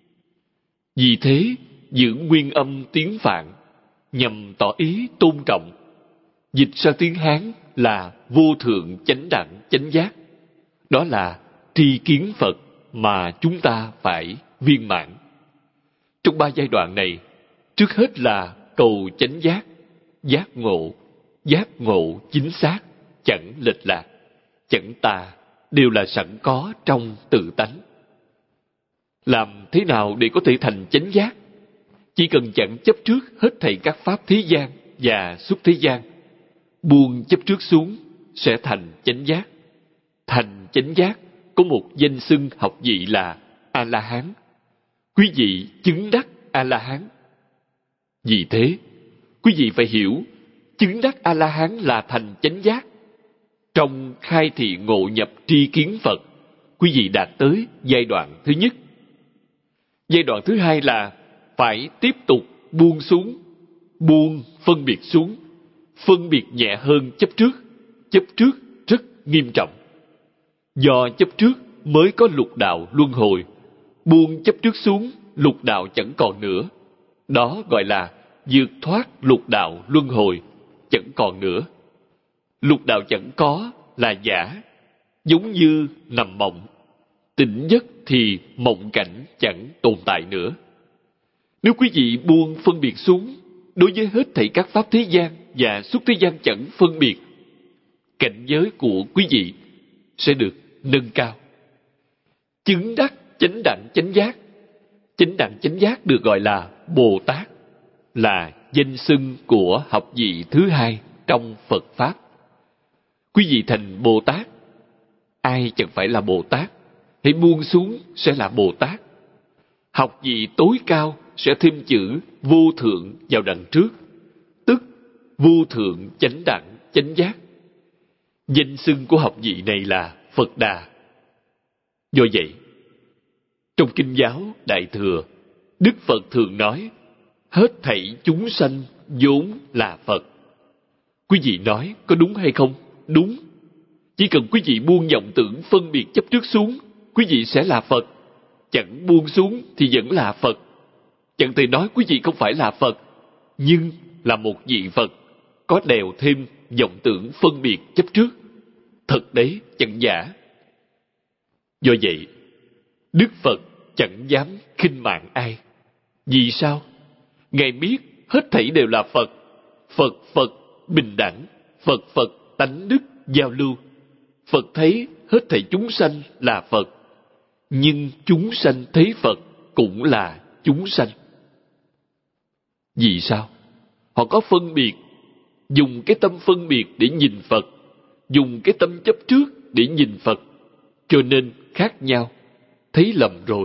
Vì thế, giữ nguyên âm tiếng Phạn nhằm tỏ ý tôn trọng. Dịch sang tiếng Hán là vô thượng chánh đẳng chánh giác. Đó là tri kiến Phật mà chúng ta phải viên mãn. Trong 3 giai đoạn này, trước hết là cầu chánh giác, giác ngộ chính xác, chẳng lệch lạc, chẳng tà, đều là sẵn có trong tự tánh. Làm thế nào để có thể thành chánh giác? Chỉ cần chẳng chấp trước hết thảy các pháp thế gian và xuất thế gian, buông chấp trước xuống sẽ thành chánh giác. Thành chánh giác có một danh xưng học vị là A-la-hán. Quý vị chứng đắc A-la-hán. Vì thế, quý vị phải hiểu, chứng đắc A-la-hán là thành chánh giác. Trong khai thị ngộ nhập tri kiến Phật, quý vị đạt tới giai đoạn thứ nhất. Giai đoạn thứ hai là phải tiếp tục buông xuống, buông phân biệt xuống. Phân biệt nhẹ hơn chấp trước. Chấp trước rất nghiêm trọng. Do chấp trước mới có lục đạo luân hồi. Buông chấp trước xuống, lục đạo chẳng còn nữa. Đó gọi là vượt thoát lục đạo luân hồi, chẳng còn nữa. Lục đạo chẳng có là giả, giống như nằm mộng. Tỉnh giấc thì mộng cảnh chẳng tồn tại nữa. Nếu quý vị buông phân biệt xuống, đối với hết thảy các pháp thế gian và xuất thế gian chẳng phân biệt, cảnh giới của quý vị sẽ được nâng cao. Chứng đắc chánh đẳng chánh giác. Chánh đẳng chánh giác được gọi là Bồ Tát, là danh xưng của học vị thứ hai trong Phật Pháp. Quý vị thành Bồ Tát, ai chẳng phải là Bồ Tát, hãy buông xuống sẽ là Bồ Tát. Học vị tối cao sẽ thêm chữ vô thượng vào đằng trước, tức vô thượng chánh đẳng chánh giác. Danh xưng của học vị này là Phật Đà. Do vậy, trong Kinh giáo Đại Thừa, Đức Phật thường nói, hết thảy chúng sanh vốn là Phật. Quý vị nói có đúng hay không? Đúng. Chỉ cần quý vị buông vọng tưởng phân biệt chấp trước xuống, quý vị sẽ là Phật. Chẳng buông xuống thì vẫn là Phật. Chẳng thể nói quý vị không phải là Phật, nhưng là một vị Phật, có đèo thêm vọng tưởng phân biệt chấp trước. Thật đấy, chẳng giả. Do vậy, Đức Phật chẳng dám khinh mạng ai. Vì sao? Ngài biết hết thảy đều là Phật. Phật Phật bình đẳng, Phật Phật tánh đức giao lưu. Phật thấy hết thảy chúng sanh là Phật, nhưng chúng sanh thấy Phật cũng là chúng sanh. Vì sao? Họ có phân biệt, dùng cái tâm phân biệt để nhìn Phật, dùng cái tâm chấp trước để nhìn Phật, cho nên khác nhau, thấy lầm rồi.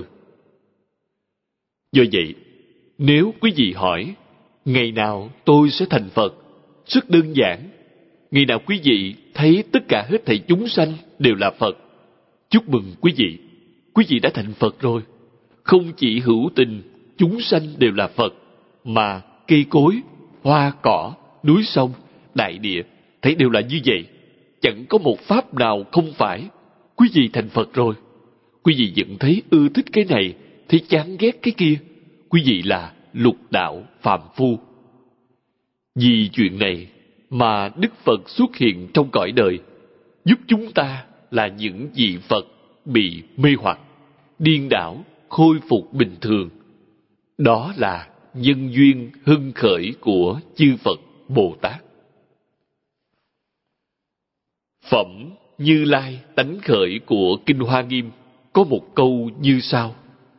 Do vậy, nếu quý vị hỏi, ngày nào tôi sẽ thành Phật? Rất đơn giản. Ngày nào quý vị thấy tất cả hết thảy chúng sanh đều là Phật, chúc mừng quý vị đã thành Phật rồi. Không chỉ hữu tình, chúng sanh đều là Phật, mà cây cối, hoa cỏ, núi sông, đại địa, thấy đều là như vậy. Chẳng có một pháp nào không phải. Quý vị thành Phật rồi. Quý vị vẫn thấy ưa thích cái này, thấy chán ghét cái kia. Quý vị là lục đạo phàm phu. Vì chuyện này mà Đức Phật xuất hiện trong cõi đời, giúp chúng ta là những vị Phật bị mê hoặc, điên đảo, khôi phục bình thường. Đó là nhân duyên hưng khởi của chư Phật Bồ Tát. Phẩm Như Lai tánh khởi của Kinh Hoa Nghiêm có một câu như sau: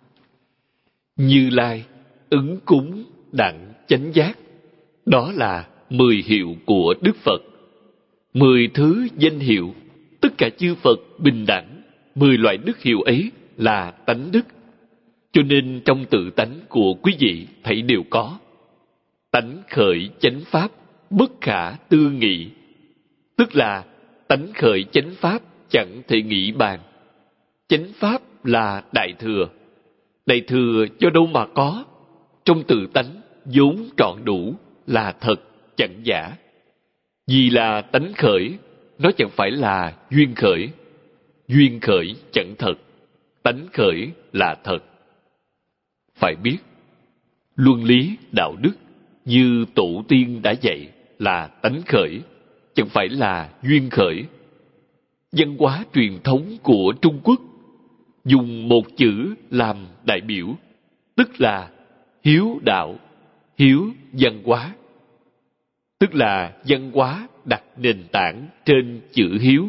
Như Lai ứng cúng đặng chánh giác. Đó là 10 hiệu của Đức Phật. 10 thứ danh hiệu, tất cả chư Phật bình đẳng. 10 loại đức hiệu ấy là tánh đức. Cho nên trong tự tánh của quý vị thảy đều có. Tánh khởi chánh pháp, bất khả tư nghị. Tức là tánh khởi chánh pháp chẳng thể nghĩ bàn. Chánh pháp là đại thừa. Đại thừa do đâu mà có? Trong tự tánh vốn trọn đủ, là thật, chẳng giả. Vì là tánh khởi, nó chẳng phải là duyên khởi. Duyên khởi chẳng thật, tánh khởi là thật. Phải biết, luân lý đạo đức như tổ tiên đã dạy là tánh khởi, chẳng phải là duyên khởi. Văn hóa truyền thống của Trung Quốc dùng một chữ làm đại biểu, tức là hiếu đạo, hiếu văn hóa. Tức là văn hóa đặt nền tảng trên chữ hiếu.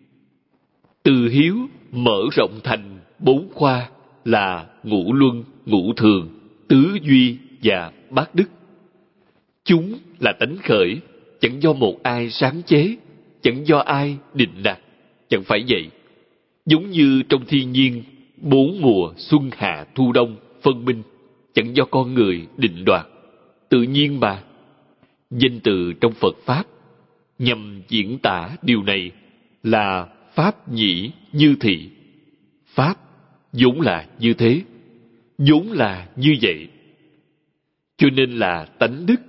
Từ hiếu mở rộng thành 4 khoa là ngũ luân, ngũ thường, tứ duy và bát đức. Chúng là tánh khởi, chẳng do một ai sáng chế, chẳng do ai định đặt, chẳng phải vậy. Giống như trong thiên nhiên, 4 mùa xuân hạ thu đông phân minh, chẳng do con người định đoạt, tự nhiên mà. Danh từ trong Phật Pháp nhằm diễn tả điều này là Pháp nhĩ như thị. Pháp vốn là như thế, vốn là như vậy. Cho nên là tánh đức.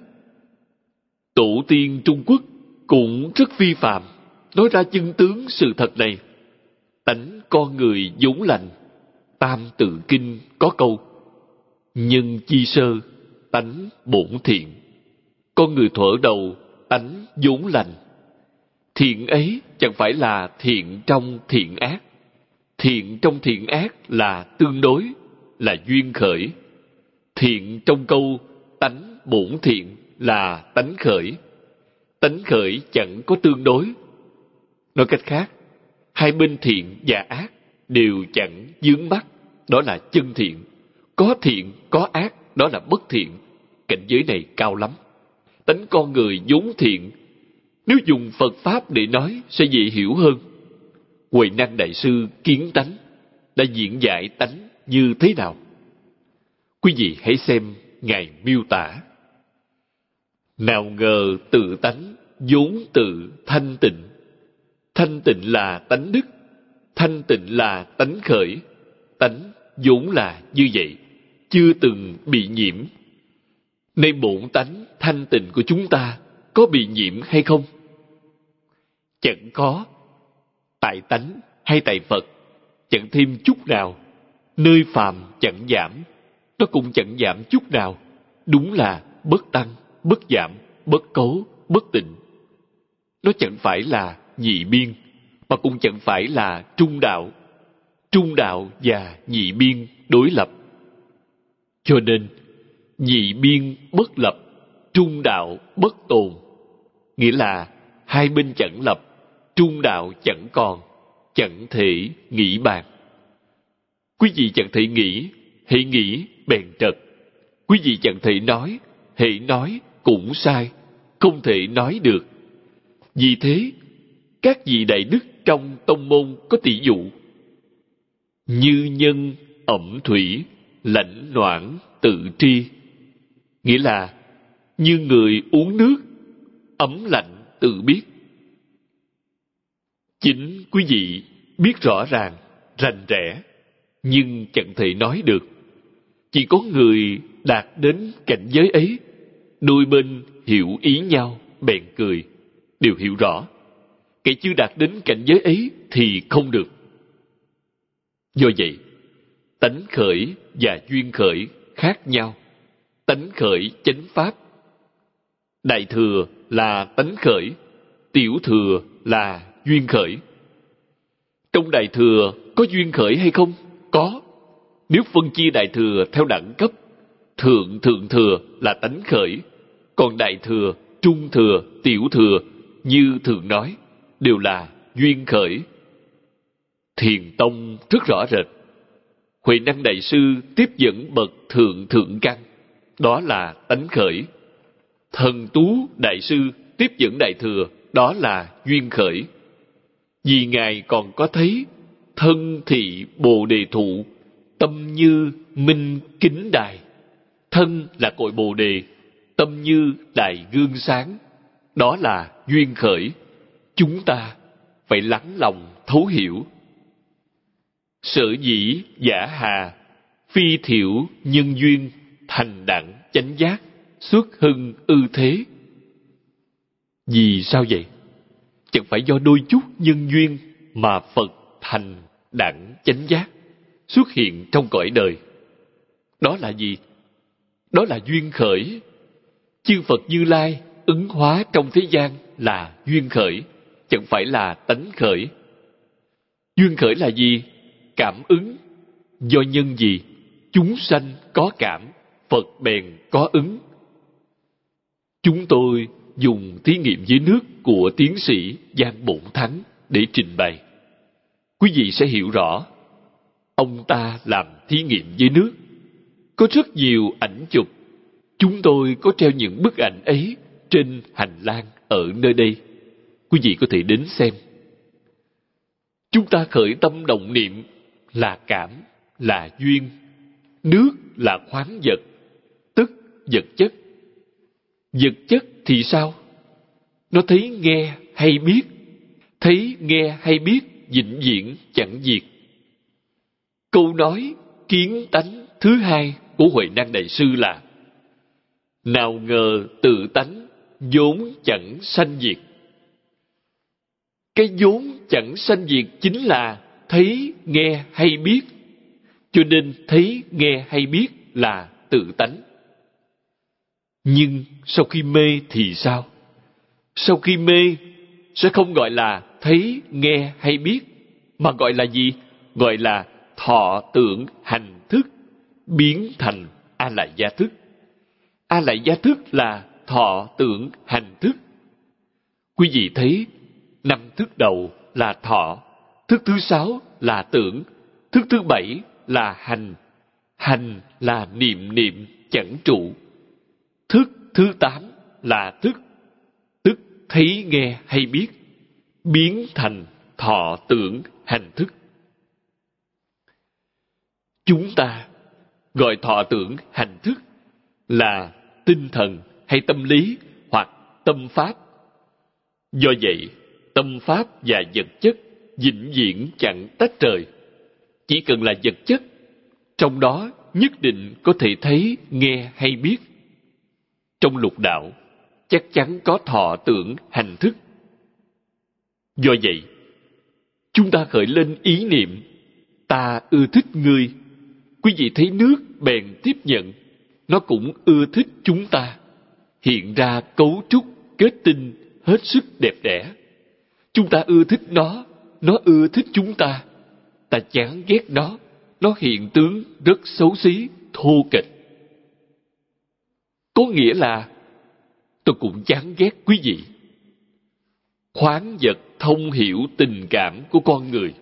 Tổ tiên Trung Quốc cũng rất phi phàm, nói ra chân tướng sự thật này. tánh con người vốn lành. Tam Tự Kinh có câu: nhân chi sơ, tánh bổn thiện. Con người thuở đầu, tánh vốn lành. Thiện ấy chẳng phải là thiện trong thiện ác. Thiện trong thiện ác là tương đối, là duyên khởi. Thiện trong câu tánh bổn thiện là tánh khởi. Tánh khởi chẳng có tương đối. Nói cách khác, hai bên thiện và ác đều chẳng vướng mắc, đó là chân thiện. Có thiện, có ác, đó là bất thiện. Cảnh giới này cao lắm. Tánh con người vốn thiện, nếu dùng Phật Pháp để nói sẽ dễ hiểu hơn. Huệ Năng Đại Sư Kiến Tánh đã diễn giải tánh như thế nào? Quý vị hãy xem Ngài miêu tả. Nào ngờ tự tánh vốn tự thanh tịnh. Thanh tịnh là tánh đức, thanh tịnh là tánh khởi. Tánh vốn là như vậy, chưa từng bị nhiễm. Nay bổn tánh thanh tịnh của chúng ta có bị nhiễm hay không? Chẳng có. Tại tánh hay tại Phật chẳng thêm chút nào. Nơi phàm chẳng giảm, nó cũng chẳng giảm chút nào. Đúng là bất tăng, bất giảm, bất cấu, bất tịnh. Nó chẳng phải là nhị biên, mà cũng chẳng phải là trung đạo. Trung đạo và nhị biên đối lập. Cho nên, nhị biên bất lập, trung đạo bất tồn. Nghĩa là hai bên chẳng lập, trung đạo chẳng còn, chẳng thể nghĩ bàn. Quý vị chẳng thể nghĩ, hễ nghĩ bèn trật. Quý vị chẳng thể nói, hễ nói cũng sai, không thể nói được. Vì thế, các vị đại đức trong tông môn có tỷ dụ: như nhân ẩm thủy, lãnh noãn tự tri. Nghĩa là như người uống nước, ấm lạnh tự biết. Chính quý vị biết rõ ràng, rành rẽ, nhưng chẳng thể nói được. Chỉ có người đạt đến cảnh giới ấy, đôi bên hiểu ý nhau bèn cười, đều hiểu rõ. Kẻ chưa đạt đến cảnh giới ấy thì không được. Do vậy, tánh khởi và duyên khởi khác nhau. Tánh khởi chánh pháp, đại thừa là tánh khởi, tiểu thừa là duyên khởi. Trong đại thừa có duyên khởi hay không? Có. Nếu phân chia đại thừa theo đẳng cấp, thượng thừa là tánh khởi, còn đại thừa, trung thừa, tiểu thừa như thường nói đều là duyên khởi. Thiền tông rất rõ rệt. Huệ Năng Đại Sư tiếp dẫn bậc thượng căn, đó là tánh khởi. Thần Tú Đại Sư tiếp dẫn đại thừa, đó là duyên khởi. Vì Ngài còn có thấy thân thị bồ đề thụ, tâm như minh kính đài. Thân là cội bồ đề, tâm như đài gương sáng, đó là duyên khởi. Chúng ta phải lắng lòng thấu hiểu. Sở dĩ giả hà, phi thiểu nhân duyên, thành đẳng chánh giác, xuất hưng ư thế. Vì sao vậy? Chẳng phải do đôi chút nhân duyên mà Phật thành đẳng chánh giác, xuất hiện trong cõi đời. Đó là gì? Đó là duyên khởi. Chư Phật Như Lai ứng hóa trong thế gian là duyên khởi, chẳng phải là tánh khởi. Duyên khởi là gì? Cảm ứng. Do nhân gì? Chúng sanh có cảm, Phật bèn có ứng. Chúng tôi dùng thí nghiệm dưới nước của tiến sĩ Giang Bổn Thắng để trình bày. Quý vị sẽ hiểu rõ. Ông ta làm thí nghiệm dưới nước. Có rất nhiều ảnh chụp. Chúng tôi có treo những bức ảnh ấy trên hành lang ở nơi đây. Quý vị có thể đến xem. Chúng ta khởi tâm động niệm là cảm, là duyên. Nước là khoáng vật, tức vật chất. Vật chất thì sao? Nó thấy nghe hay biết. Thấy nghe hay biết vĩnh viễn chẳng diệt. Câu nói kiến tánh thứ hai của Huệ Năng Đại Sư là: nào ngờ tự tánh vốn chẳng sanh diệt. Cái vốn chẳng sanh diệt chính là thấy, nghe hay biết, cho nên thấy, nghe hay biết là tự tánh. Nhưng sau khi mê thì sao? Sau khi mê sẽ không gọi là thấy, nghe hay biết, mà gọi là gì? Gọi là thọ tưởng hành thức biến thành a lại gia thức. A lại gia thức là thọ tưởng hành thức. Quý vị thấy 5 thức đầu là thọ, thức thứ 6 là tưởng, thức thứ 7 là hành, hành là niệm chẳng trụ, thức thứ 8 là thức, tức thấy nghe hay biết, biến thành thọ tưởng hành thức. Chúng ta gọi thọ tưởng hành thức là tinh thần hay tâm lý hoặc tâm pháp. Do vậy, tâm pháp và vật chất vĩnh viễn chẳng tách rời. Chỉ cần là vật chất, trong đó nhất định có thể thấy, nghe hay biết. Trong lục đạo, chắc chắn có thọ tưởng hành thức. Do vậy, chúng ta khởi lên ý niệm, ta ưa thích ngươi. Quý vị thấy nước bèn tiếp nhận, nó cũng ưa thích chúng ta. Hiện ra cấu trúc, kết tinh hết sức đẹp đẽ. Chúng ta ưa thích nó ưa thích chúng ta. Ta chán ghét nó hiện tướng rất xấu xí, thô kệch. Có nghĩa là tôi cũng chán ghét quý vị. Khoáng vật thông hiểu tình cảm của con người.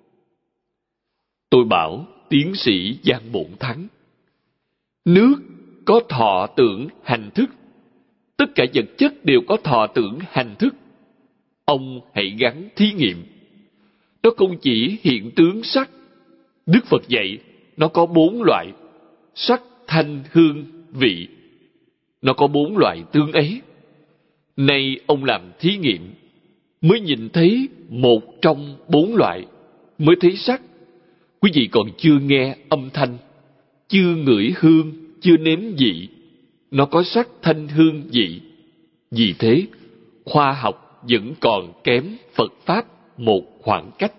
Tôi bảo tiến sĩ Giang Bổn Thắng, nước có thọ tưởng hành thức, tất cả vật chất đều có thọ tưởng hành thức. Ông hãy gắn thí nghiệm. Nó không chỉ hiện tướng sắc. Đức Phật dạy nó có 4 loại: sắc, thanh, hương, vị. Nó có 4 loại tướng ấy. Nay ông làm thí nghiệm, mới nhìn thấy một trong 4 loại, mới thấy sắc. Quý vị còn chưa nghe âm thanh, chưa ngửi hương, chưa nếm vị. Nó có sắc, thanh, hương, vị. Vì thế, khoa học vẫn còn kém Phật Pháp một khoảng cách.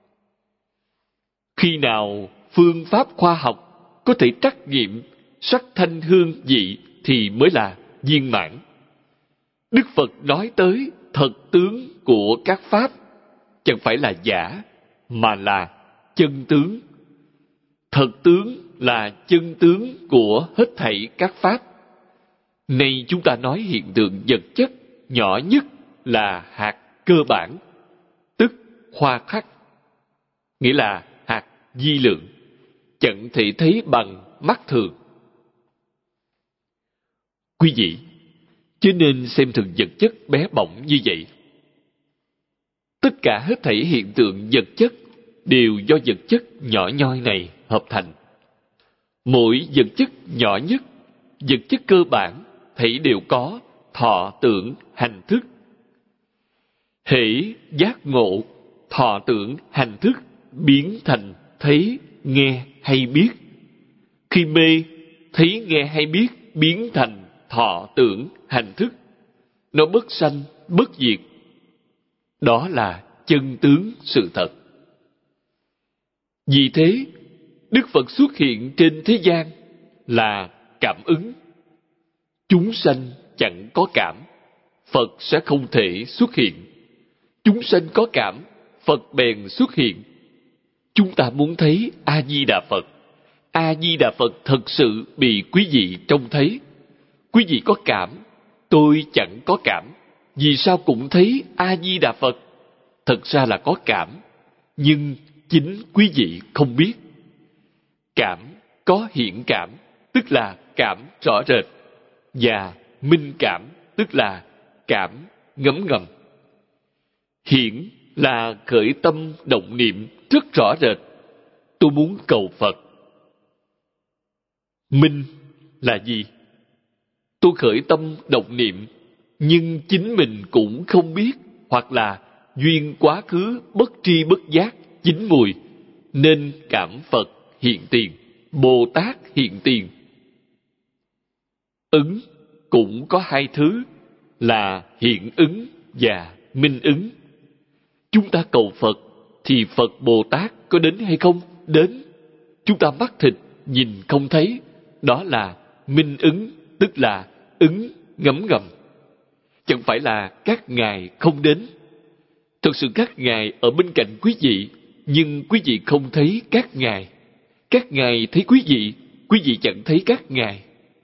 Khi nào phương pháp khoa học có thể trắc nghiệm sắc, thanh, hương, vị thì mới là viên mãn. Đức Phật nói tới thật tướng của các pháp chẳng phải là giả, mà là chân tướng. Thật tướng là chân tướng của hết thảy các pháp. Nay chúng ta nói hiện tượng vật chất nhỏ nhất là hạt cơ bản, tức hoa khắc, nghĩa là hạt vi lượng, chẳng thể thấy bằng mắt thường. Quý vị chứ nên xem thường vật chất bé bỏng như vậy. Tất cả hết thảy hiện tượng vật chất đều do vật chất nhỏ nhoi này hợp thành. Mỗi vật chất nhỏ nhất, vật chất cơ bản, thảy đều có thọ tưởng hành thức. Hễ giác ngộ, thọ tưởng hành thức biến thành thấy, nghe hay biết. Khi mê, thấy, nghe hay biết biến thành thọ tưởng hành thức. Nó bất sanh, bất diệt. Đó là chân tướng sự thật. Vì thế, Đức Phật xuất hiện trên thế gian là cảm ứng. Chúng sanh chẳng có cảm, Phật sẽ không thể xuất hiện. Chúng sanh có cảm, Phật bèn xuất hiện. Chúng ta muốn thấy A-di-đà Phật. A-di-đà Phật thật sự bị quý vị trông thấy. Quý vị có cảm, tôi chẳng có cảm. Vì sao cũng thấy A-di-đà Phật? Thật ra là có cảm, nhưng chính quý vị không biết. Cảm có hiện cảm, tức là cảm rõ rệt, và minh cảm, tức là cảm ngấm ngầm. Hiển là khởi tâm động niệm rất rõ rệt. Tôi muốn cầu Phật. Minh là gì? Tôi khởi tâm động niệm, nhưng chính mình cũng không biết, hoặc là duyên quá khứ bất tri bất giác chín mùi, nên cảm Phật hiện tiền, Bồ Tát hiện tiền. Ứng cũng có 2 thứ là hiện ứng và minh ứng. Chúng ta cầu Phật thì Phật Bồ Tát có có đến hay không? Đến. Chúng ta mắt thịt nhìn không thấy, đó là minh ứng, tức là ứng ngấm ngầm. Chẳng phải là các ngài không đến. Thật sự các ngài ở bên cạnh quý vị, nhưng quý vị không thấy các ngài. Các ngài thấy quý vị chẳng thấy các ngài.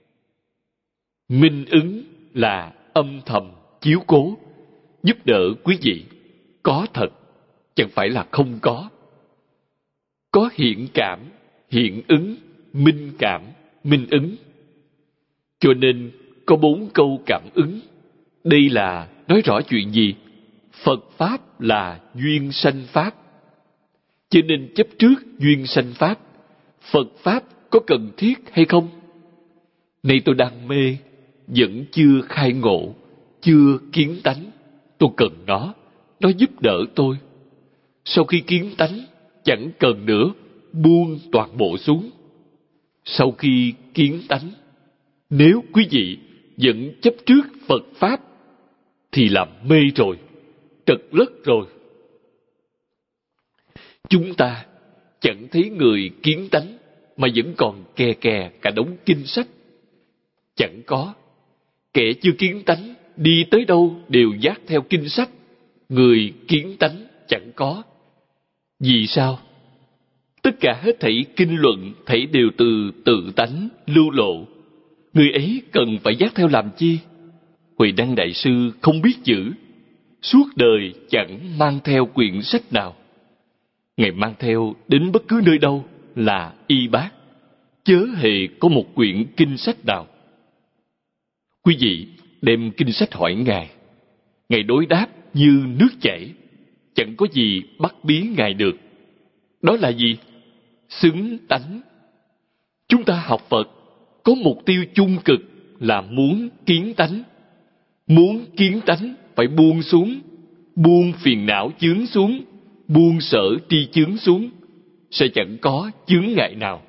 Minh ứng là âm thầm chiếu cố, giúp đỡ quý vị. Có thật, chẳng phải là không có. Có hiện cảm, hiện ứng, minh cảm, minh ứng. Cho nên có 4 câu cảm ứng. Đây là nói rõ chuyện gì? Phật Pháp là duyên sanh Pháp. Cho nên chấp trước duyên sanh Pháp. Phật Pháp có cần thiết hay không? Nay tôi đang mê, vẫn chưa khai ngộ, chưa kiến tánh. Tôi cần nó giúp đỡ tôi. Sau khi kiến tánh, chẳng cần nữa, buông toàn bộ xuống. Sau khi kiến tánh, nếu quý vị vẫn chấp trước Phật Pháp, thì làm mê rồi, trật lất rồi. Chúng ta chẳng thấy người kiến tánh, mà vẫn còn kè kè cả đống kinh sách. Chẳng có. Kẻ chưa kiến tánh, đi tới đâu đều dắt theo kinh sách. Người kiến tánh chẳng có. Vì sao? Tất cả hết thảy kinh luận, thảy đều từ tự tánh lưu lộ. Người ấy cần phải dắt theo làm chi? Huệ Năng Đại Sư không biết chữ, suốt đời chẳng mang theo quyển sách nào. Ngài mang theo đến bất cứ nơi đâu là y bát, chớ hề có một quyển kinh sách nào. Quý vị đem kinh sách hỏi Ngài, Ngài đối đáp như nước chảy, chẳng có gì bắt bí Ngài được. Đó là gì? Xứng tánh. Chúng ta học Phật có mục tiêu chung cực là muốn kiến tánh. Muốn kiến tánh phải buông xuống, buông phiền não chướng xuống, buông sở tri chướng xuống, sẽ chẳng có chướng ngại nào.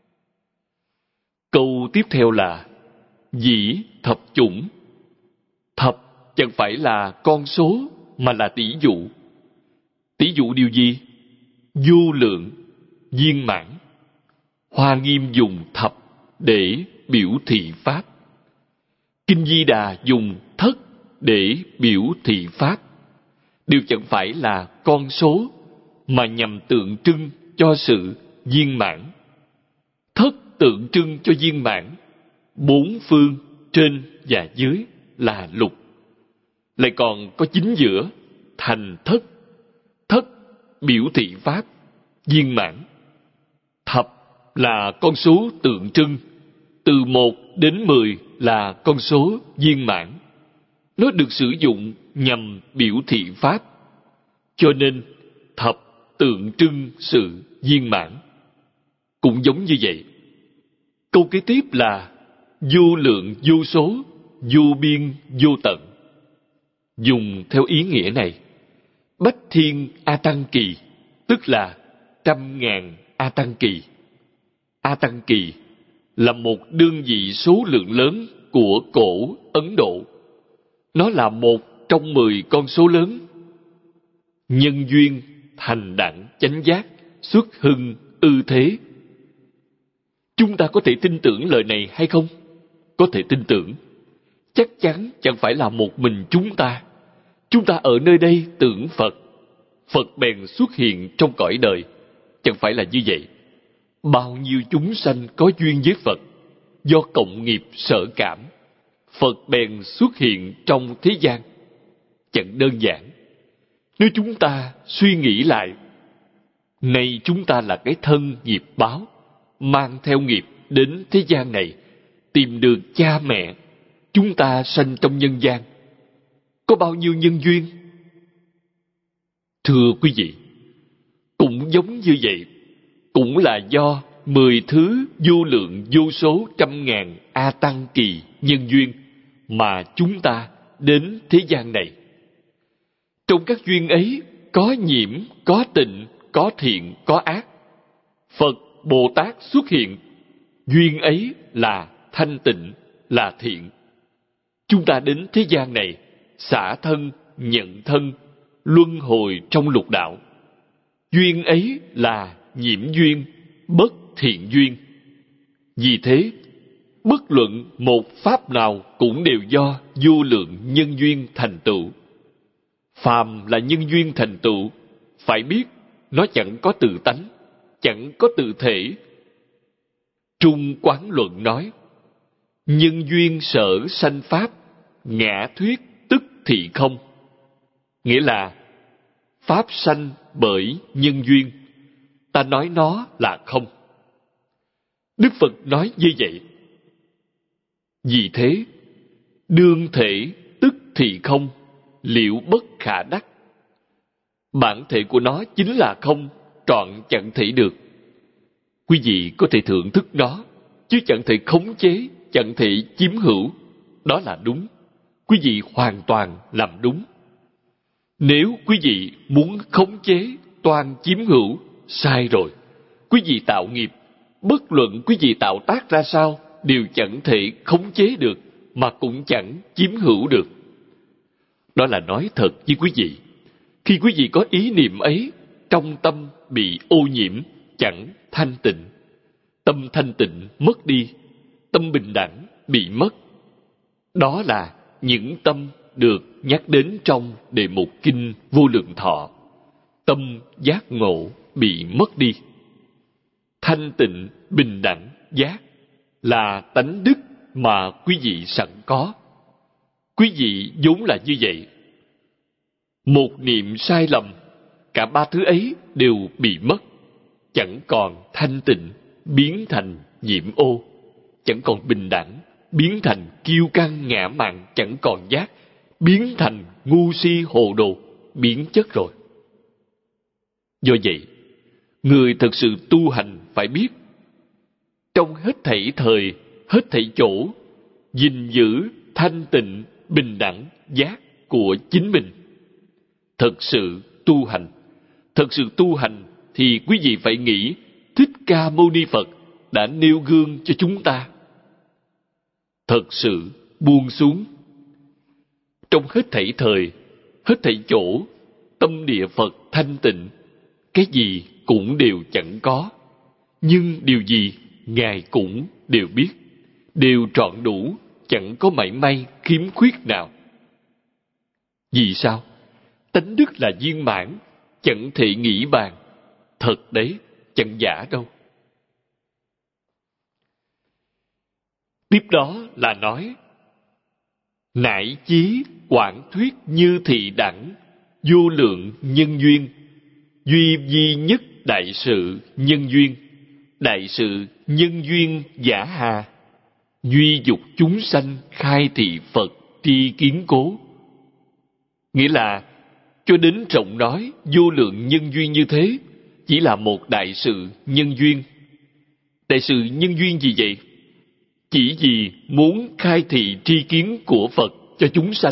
Câu tiếp theo là dĩ thập chủng. Thập chẳng phải là con số, mà là tỷ dụ. Tỷ dụ điều gì? Vô lượng, viên mãn. Hoa Nghiêm dùng thập để biểu thị Pháp. Kinh Di Đà dùng thất để biểu thị Pháp. Đều chẳng phải là con số, mà nhằm tượng trưng cho sự viên mãn. Thất tượng trưng cho viên mãn. 4 phương trên và dưới là lục. Lại còn có chính giữa, thành thất. Thất biểu thị Pháp, viên mãn. Thập là con số tượng trưng. Từ 1 đến 10 là con số viên mãn. Nó được sử dụng nhằm biểu thị Pháp. Cho nên thập tượng trưng sự viên mãn. Cũng giống như vậy. Câu kế tiếp là vô lượng vô số, vô biên vô tận. Dùng theo ý nghĩa này, Bách Thiên A Tăng Kỳ, tức là 100.000 A Tăng Kỳ. A Tăng Kỳ là một đơn vị số lượng lớn của cổ Ấn Độ. Nó là một trong 10 con số lớn. Nhân duyên, thành đẳng, chánh giác, xuất hưng, ư thế. Chúng ta có thể tin tưởng lời này hay không? Có thể tin tưởng. Chắc chắn chẳng phải là một mình chúng ta. Chúng ta ở nơi đây tưởng Phật, Phật bèn xuất hiện trong cõi đời. Chẳng phải là như vậy. Bao nhiêu chúng sanh có duyên với Phật, do cộng nghiệp sở cảm, Phật bèn xuất hiện trong thế gian. Chẳng đơn giản. Nếu chúng ta suy nghĩ lại, nay chúng ta là cái thân nghiệp báo, mang theo nghiệp đến thế gian này, tìm được cha mẹ, chúng ta sanh trong nhân gian. Có bao nhiêu nhân duyên? Thưa quý vị, cũng giống như vậy, cũng là do 10 thứ vô lượng vô số 100.000 A Tăng Kỳ nhân duyên mà chúng ta đến thế gian này. Trong các duyên ấy có nhiễm, có tịnh, có thiện, có ác. Phật, Bồ Tát xuất hiện, duyên ấy là thanh tịnh, là thiện. Chúng ta đến thế gian này, xả thân, nhận thân, luân hồi trong lục đạo. Duyên ấy là nhiễm duyên, bất thiện duyên. Vì thế, bất luận một pháp nào cũng đều do vô lượng nhân duyên thành tựu. Phàm là nhân duyên thành tựu, phải biết nó chẳng có tự tánh, chẳng có tự thể. Trung Quán Luận nói, nhân duyên sở sanh pháp, ngã thuyết tức thị không. Nghĩa là, pháp sanh bởi nhân duyên, ta nói nó là không. Đức Phật nói như vậy. Vì thế, đương thể tức thị không, liệu bất khả đắc. Bản thể của nó chính là không, trọn chẳng thể được. Quý vị có thể thưởng thức nó, chứ chẳng thể khống chế, chẳng thể chiếm hữu. Đó là đúng. Quý vị hoàn toàn làm đúng. Nếu quý vị muốn khống chế, toan chiếm hữu, sai rồi. Quý vị tạo nghiệp, bất luận quý vị tạo tác ra sao, đều chẳng thể khống chế được, mà cũng chẳng chiếm hữu được. Đó là nói thật với quý vị. Khi quý vị có ý niệm ấy, trong tâm bị ô nhiễm, chẳng thanh tịnh. Tâm thanh tịnh mất đi, tâm bình đẳng bị mất. Đó là những tâm được nhắc đến trong đề mục Kinh Vô Lượng Thọ. Tâm giác ngộ bị mất đi. Thanh tịnh, bình đẳng, giác là tánh đức mà quý vị sẵn có. Quý vị vốn là như vậy. Một niệm sai lầm, cả ba thứ ấy đều bị mất. Chẳng còn thanh tịnh, biến thành nhiễm ô. Chẳng còn bình đẳng, biến thành kiêu căng ngã mạn, chẳng còn giác, biến thành ngu si hồ đồ, biến chất rồi. Do vậy, người thật sự tu hành phải biết, trong hết thảy thời, hết thảy chỗ, gìn giữ thanh tịnh, bình đẳng, giác của chính mình. Thật sự tu hành. Thật sự tu hành thì quý vị phải nghĩ Thích Ca Mâu Ni Phật đã nêu gương cho chúng ta. Thật sự buông xuống. Trong hết thảy thời, hết thảy chỗ, tâm địa Phật thanh tịnh, cái gì cũng đều chẳng có. Nhưng điều gì Ngài cũng đều biết, đều trọn đủ, chẳng có mảy may khiếm khuyết nào. Vì sao? Tánh đức là viên mãn, chẳng thể nghĩ bàn. Thật đấy, chẳng giả đâu. Tiếp đó là nói, nại chí quảng thuyết như thị đẳng, vô lượng nhân duyên, duy duy nhất đại sự nhân duyên, đại sự nhân duyên giả hà, duy dục chúng sanh khai thị Phật tri kiến cố. Nghĩa là, cho đến rộng nói vô lượng nhân duyên như thế, chỉ là một đại sự nhân duyên. Đại sự nhân duyên gì vậy? Chỉ vì muốn khai thị tri kiến của Phật cho chúng sanh.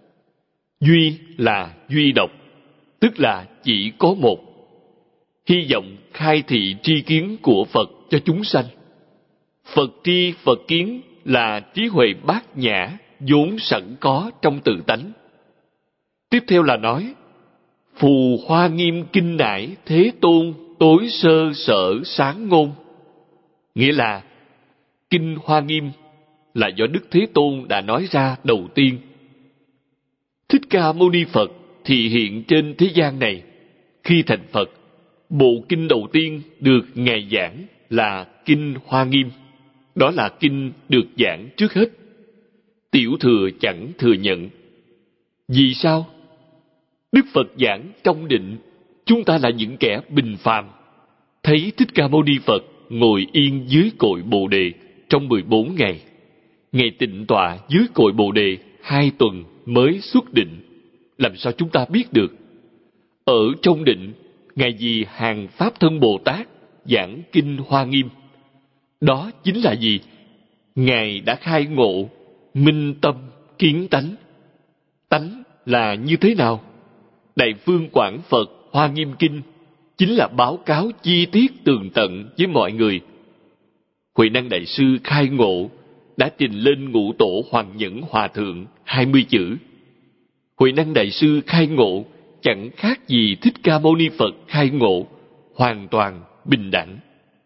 Duy là duy độc, tức là chỉ có một. Hy vọng khai thị tri kiến của Phật cho chúng sanh. Phật tri Phật kiến là trí huệ bát nhã vốn sẵn có trong tự tánh. Tiếp theo là nói, phù hoa nghiêm kinh nải Thế Tôn tối sơ sở sáng ngôn. Nghĩa là, Kinh Hoa Nghiêm là do Đức Thế Tôn đã nói ra đầu tiên. Thích Ca Mâu Ni Phật thì hiện trên thế gian này. Khi thành Phật, bộ kinh đầu tiên được Ngài giảng là Kinh Hoa Nghiêm. Đó là kinh được giảng trước hết. Tiểu thừa chẳng thừa nhận. Vì sao? Đức Phật giảng trong định, chúng ta là những kẻ bình phàm. Thấy Thích Ca Mâu Ni Phật ngồi yên dưới cội Bồ Đề trong 14 ngày. Ngài tịnh tọa dưới cội Bồ Đề 2 tuần mới xuất định. Làm sao chúng ta biết được? Ở trong định, Ngài vì hàng Pháp Thân Bồ Tát giảng Kinh Hoa Nghiêm. Đó chính là gì? Ngài đã khai ngộ, minh tâm, kiến tánh. Tánh là như thế nào? Đại Phương Quảng Phật Hoa Nghiêm Kinh chính là báo cáo chi tiết tường tận với mọi người. Huệ Năng Đại Sư khai ngộ đã trình lên Ngũ Tổ Hoàng Nhẫn Hòa Thượng 20 chữ. Huệ Năng Đại Sư khai ngộ chẳng khác gì Thích Ca Mâu Ni Phật khai ngộ, hoàn toàn bình đẳng.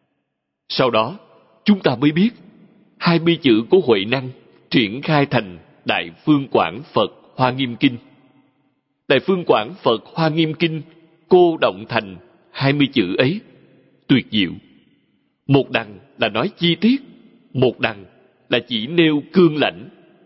Sau đó, chúng ta mới biết 20 chữ của Huệ Năng triển khai thành Đại Phương Quảng Phật Hoa Nghiêm Kinh. Đại Phương Quảng Phật Hoa Nghiêm Kinh cô động thành 20 chữ ấy, tuyệt diệu. Một đằng là nói chi tiết, một đằng là chỉ nêu cương lãnh.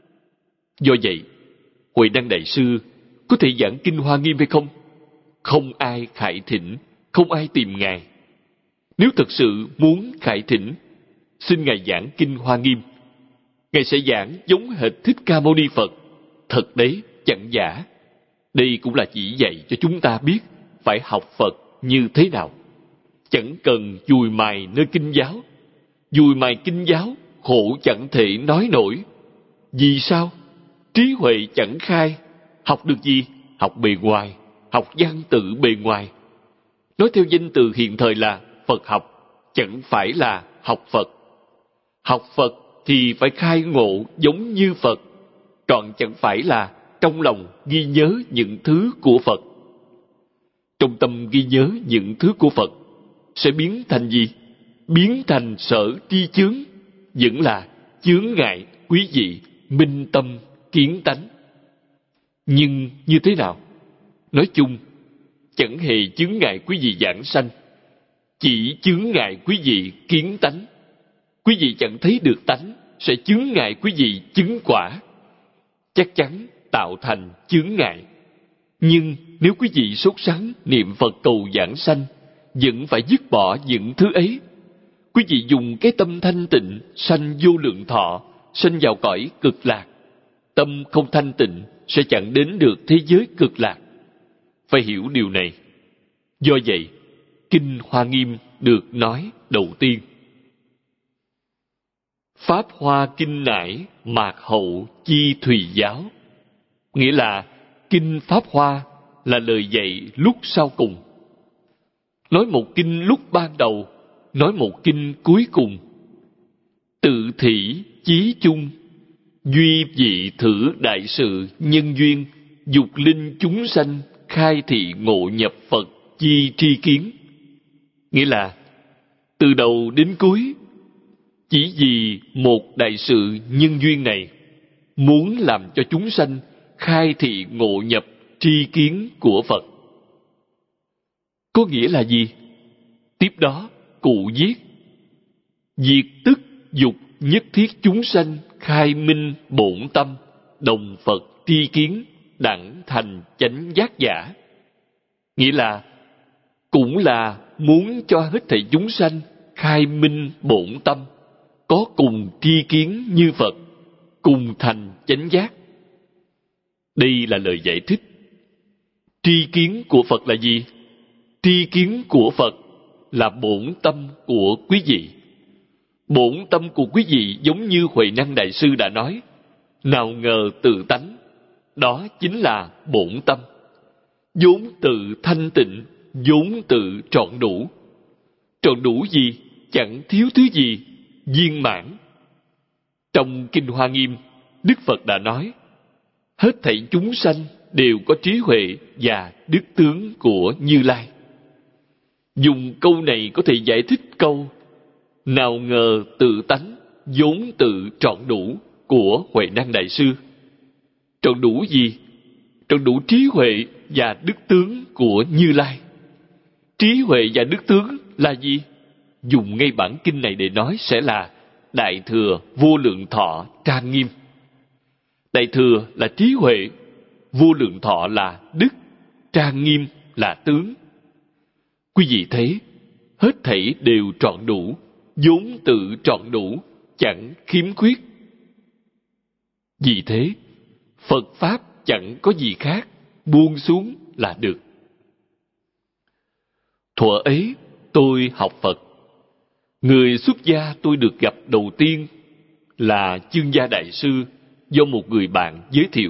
Do vậy, Huệ Năng Đại Sư có thể giảng kinh Hoa Nghiêm hay không? Không ai khải thỉnh, không ai tìm Ngài. Nếu thật sự muốn khải thỉnh, xin Ngài giảng kinh Hoa Nghiêm. Ngài sẽ giảng giống hệt Thích Ca Mâu Ni Phật. Thật đấy, chẳng giả. Đây cũng là chỉ dạy cho chúng ta biết phải học Phật như thế nào. Chẳng cần dùi mài nơi kinh giáo. Dùi mài kinh giáo, khổ chẳng thể nói nổi. Vì sao? Trí huệ chẳng khai. Học được gì? Học bề ngoài, học văn tự bề ngoài. Nói theo danh từ hiện thời là Phật học, chẳng phải là học Phật. Học Phật thì phải khai ngộ giống như Phật, còn chẳng phải là trong lòng ghi nhớ những thứ của Phật. Trong tâm ghi nhớ những thứ của Phật sẽ biến thành gì? Biến thành sở tri chướng, vẫn là chướng ngại quý vị, minh tâm, kiến tánh. Nhưng như thế nào? Nói chung, chẳng hề chướng ngại quý vị giảng sanh, chỉ chướng ngại quý vị kiến tánh. Quý vị chẳng thấy được tánh, sẽ chướng ngại quý vị chứng quả. Chắc chắn tạo thành chướng ngại. Nhưng nếu quý vị sốt sắng niệm Phật cầu giảng sanh, vẫn phải dứt bỏ những thứ ấy. Quý vị dùng cái tâm thanh tịnh sanh vô lượng thọ, sanh vào cõi cực lạc. Tâm không thanh tịnh sẽ chẳng đến được thế giới cực lạc. Phải hiểu điều này. Do vậy, Kinh Hoa Nghiêm được nói đầu tiên. Pháp hoa kinh nải, mạc hậu chi thùy giáo. Nghĩa là Kinh Pháp Hoa là lời dạy lúc sau cùng. Nói một kinh lúc ban đầu, nói một kinh cuối cùng. Tự thỉ chí chung, duy vị thử đại sự nhân duyên, dục linh chúng sanh, khai thị ngộ nhập Phật chi tri kiến. Nghĩa là từ đầu đến cuối, chỉ vì một đại sự nhân duyên này, muốn làm cho chúng sanh khai thị ngộ nhập tri kiến của Phật. Có nghĩa là gì? Tiếp đó, cụ viết: diệt tức dục nhất thiết chúng sanh khai minh bổn tâm, đồng Phật tri kiến, đẳng thành chánh giác giả. Nghĩa là cũng là muốn cho hết thảy chúng sanh khai minh bổn tâm, có cùng tri kiến như Phật, cùng thành chánh giác. Đây là lời giải thích. Tri kiến của Phật là gì? Tri kiến của Phật là bổn tâm của quý vị. Bổn tâm của quý vị giống như Huệ Năng Đại Sư đã nói, nào ngờ tự tánh, đó chính là bổn tâm. Vốn tự thanh tịnh, vốn tự trọn đủ. Trọn đủ gì? Chẳng thiếu thứ gì, viên mãn. Trong Kinh Hoa Nghiêm, Đức Phật đã nói, hết thảy chúng sanh đều có trí huệ và đức tướng của Như Lai. Dùng câu này có thể giải thích câu nào ngờ tự tánh, vốn tự trọn đủ của Huệ Năng Đại Sư. Trọn đủ gì? Trọn đủ trí huệ và đức tướng của Như Lai. Trí huệ và đức tướng là gì? Dùng ngay bản kinh này để nói sẽ là Đại Thừa Vô Lượng Thọ trang nghiêm. Đại Thừa là trí huệ, Vô Lượng Thọ là đức, trang nghiêm là tướng. Quý vị thấy, hết thảy đều trọn đủ, vốn tự trọn đủ, chẳng khiếm khuyết. Vì thế, Phật Pháp chẳng có gì khác, buông xuống là được. Thuở ấy, tôi học Phật. Người xuất gia tôi được gặp đầu tiên là Chương Gia Đại Sư, do một người bạn giới thiệu.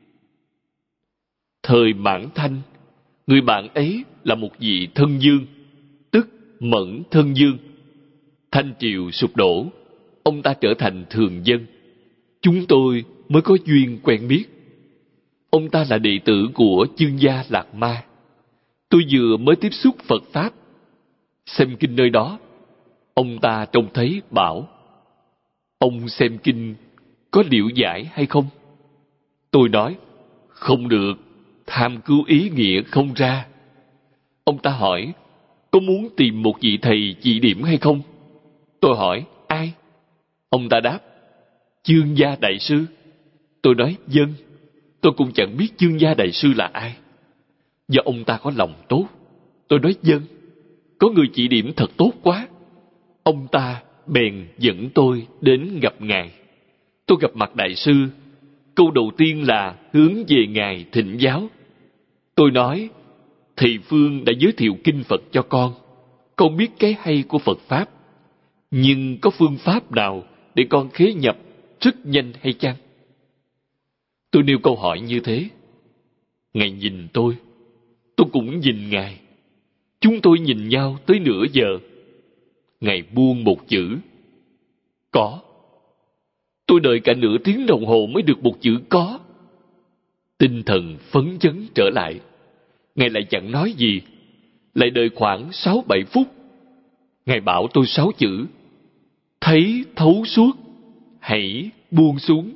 Thời Mãn Thanh, người bạn ấy là một vị thân dương, tức Mẫn thân dương. Thanh triều sụp đổ, ông ta trở thành thường dân. Chúng tôi mới có duyên quen biết. Ông ta là đệ tử của Chương Gia Lạc Ma. Tôi vừa mới tiếp xúc Phật Pháp, xem kinh nơi đó. Ông ta trông thấy bảo: ông xem kinh có liễu giải hay không? Tôi nói: không được, tham cứu ý nghĩa không ra. Ông ta hỏi: có muốn tìm một vị thầy chỉ điểm hay không? Tôi hỏi: ai? Ông ta đáp: Chương Gia Đại Sư. Tôi nói: vâng. Tôi cũng chẳng biết Chương Gia Đại Sư là ai. Do ông ta có lòng tốt. Tôi nói: vâng. Có người chỉ điểm thật tốt quá. Ông ta bèn dẫn tôi đến gặp Ngài. Tôi gặp mặt Đại Sư. Câu đầu tiên là hướng về Ngài thỉnh giáo. Tôi nói: Thầy Phương đã giới thiệu kinh Phật cho con biết cái hay của Phật Pháp. Nhưng có phương pháp nào để con khế nhập rất nhanh hay chăng? Tôi nêu câu hỏi như thế. Ngài nhìn tôi cũng nhìn Ngài. Chúng tôi nhìn nhau tới nửa giờ. Ngài buông một chữ: có. Tôi đợi cả nửa tiếng đồng hồ mới được một chữ có. Tinh thần phấn chấn trở lại. Ngài lại chẳng nói gì. Lại đợi khoảng 6-7 phút. Ngài bảo tôi 6 chữ: thấy thấu suốt, hãy buông xuống.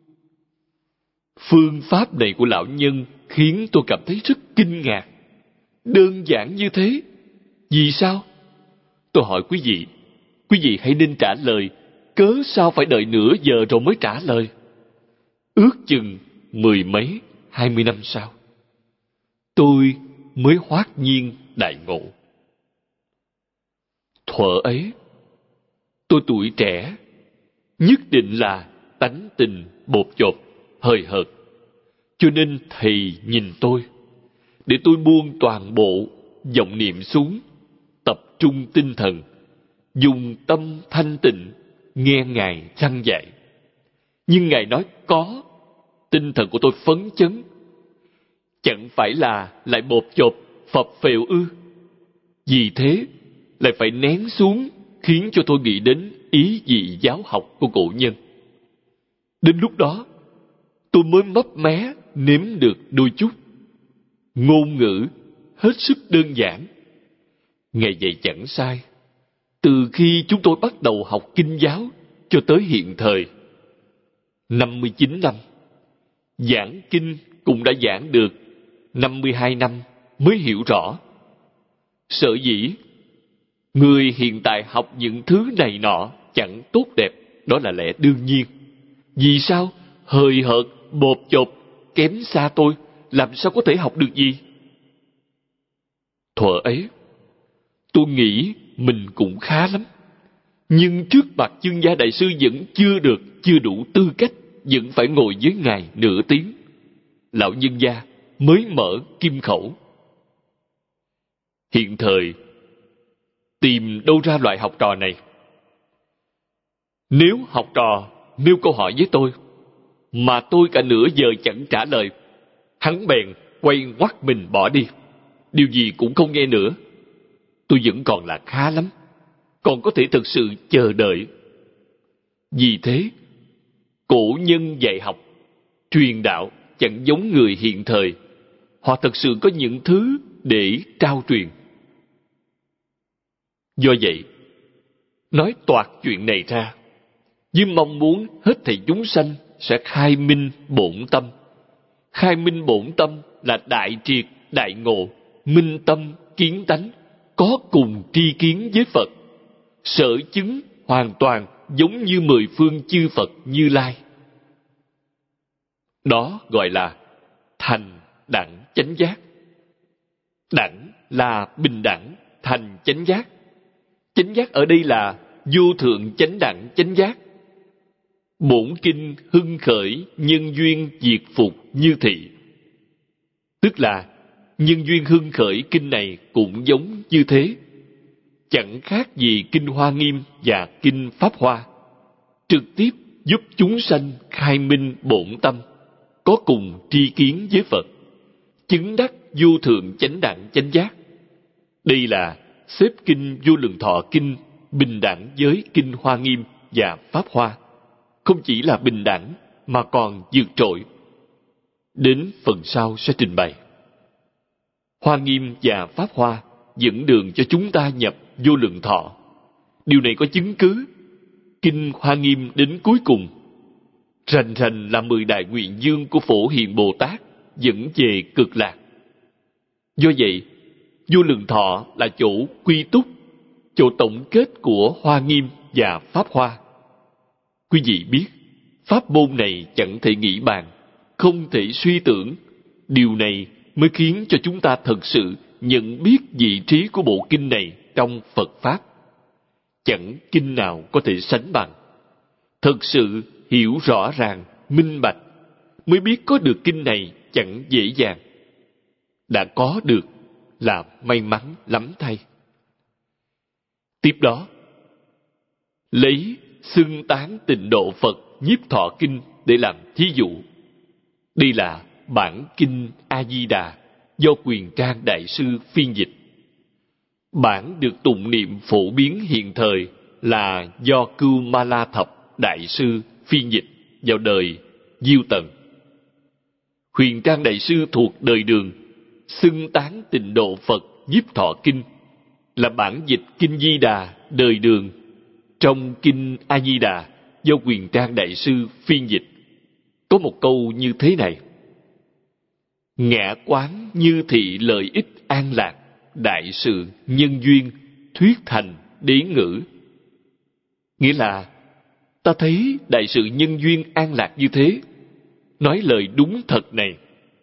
Phương pháp này của lão nhân khiến tôi cảm thấy rất kinh ngạc. Đơn giản như thế. Vì sao? Tôi hỏi quý vị hãy nên trả lời. Cớ sao phải đợi nửa giờ rồi mới trả lời? Ước chừng 10 mấy 20 năm sau, tôi mới hoát nhiên đại ngộ. Thuở ấy, tôi tuổi trẻ, nhất định là tánh tình bột chộp, hời hợt. Cho nên thầy nhìn tôi, để tôi buông toàn bộ vọng niệm xuống, tập trung tinh thần, dùng tâm thanh tịnh nghe Ngài răn dạy. Nhưng Ngài nói có, tinh thần của tôi phấn chấn. Chẳng phải là lại bột chộp, phập phèo ư? Vì thế lại phải nén xuống, khiến cho tôi nghĩ đến ý vị giáo học của cổ nhân. Đến lúc đó, tôi mới mấp mé nếm được đôi chút. Ngôn ngữ hết sức đơn giản. Ngài dạy chẳng sai. Từ khi chúng tôi bắt đầu học kinh giáo cho tới hiện thời, 59 năm, giảng kinh cũng đã giảng được 52 năm mới hiểu rõ. Sở dĩ người hiện tại học những thứ này nọ chẳng tốt đẹp, đó là lẽ đương nhiên. Vì sao? Hời hợt, bột chộp, kém xa tôi, làm sao có thể học được gì? Thuở ấy, tôi nghĩ mình cũng khá lắm. Nhưng trước mặt Chương Gia Đại Sư vẫn chưa đủ tư cách, vẫn phải ngồi với Ngài nửa tiếng. Lão nhân gia mới mở kim khẩu. Hiện thời, tìm đâu ra loại học trò này? Nếu học trò nêu câu hỏi với tôi, mà tôi cả nửa giờ chẳng trả lời, hắn bèn quay ngoắt mình bỏ đi, điều gì cũng không nghe nữa. Tôi vẫn còn là khá lắm, còn có thể thực sự chờ đợi. Vì thế, cổ nhân dạy học, truyền đạo chẳng giống người hiện thời. Họ thật sự có những thứ để trao truyền. Do vậy, nói toạc chuyện này ra, với mong muốn hết thảy chúng sanh sẽ khai minh bổn tâm. Khai minh bổn tâm là đại triệt, đại ngộ, minh tâm, kiến tánh, có cùng tri kiến với Phật, sở chứng hoàn toàn giống như 10 phương chư Phật Như Lai. Đó gọi là thành đẳng chánh giác. Đẳng là bình đẳng, thành chánh giác. Chánh giác ở đây là vô thượng chánh đẳng chánh giác. Bổn kinh hưng khởi, nhân duyên diệt phục như thị. Tức là nhân duyên hưng khởi kinh này cũng giống như thế. Chẳng khác gì kinh Hoa Nghiêm và kinh Pháp Hoa. Trực tiếp giúp chúng sanh khai minh bổn tâm, có cùng tri kiến với Phật, chứng đắc vô thượng chánh đẳng chánh giác. Đây là xếp kinh Vô Lượng Thọ Kinh bình đẳng với kinh Hoa Nghiêm và Pháp Hoa. Không chỉ là bình đẳng mà còn vượt trội. đến phần sau sẽ trình bày. Hoa Nghiêm và Pháp Hoa dẫn đường cho chúng ta nhập Vô Lượng Thọ. Điều này có chứng cứ. Kinh Hoa Nghiêm đến cuối cùng, rành rành là 10 đại nguyện dương của Phổ Hiền Bồ Tát dẫn về Cực Lạc. Do vậy, Vô Lượng Thọ là chỗ quy túc, chỗ tổng kết của Hoa Nghiêm và Pháp Hoa. Quý vị biết, pháp môn này chẳng thể nghĩ bàn, không thể suy tưởng. Điều này mới khiến cho chúng ta thật sự nhận biết vị trí của bộ kinh này trong Phật Pháp. Chẳng kinh nào có thể sánh bằng. Thật sự hiểu rõ ràng, minh bạch, mới biết có được kinh này chẳng dễ dàng. Đã có được là may mắn lắm thay. Tiếp đó, lấy xưng tán Tịnh Độ Phật Nhiếp Thọ Kinh để làm thí dụ. Đây là bản kinh A-di-đà do Quyền Trang Đại Sư phiên dịch. Bản được tụng niệm phổ biến hiện thời là do Cưu Ma La Thập Đại Sư phiên dịch vào đời Diêu Tần. Huyền Trang Đại Sư thuộc đời Đường xưng tán Tịnh Độ Phật Nhiếp Thọ Kinh là bản dịch Kinh Di Đà đời Đường. Trong Kinh A Di Đà do Huyền Trang Đại Sư phiên dịch có một câu như thế này: ngã quán như thị lợi ích an lạc, đại sự nhân duyên thuyết thành đế ngữ. Nghĩa là ta thấy đại sự nhân duyên an lạc như thế, nói lời đúng thật này.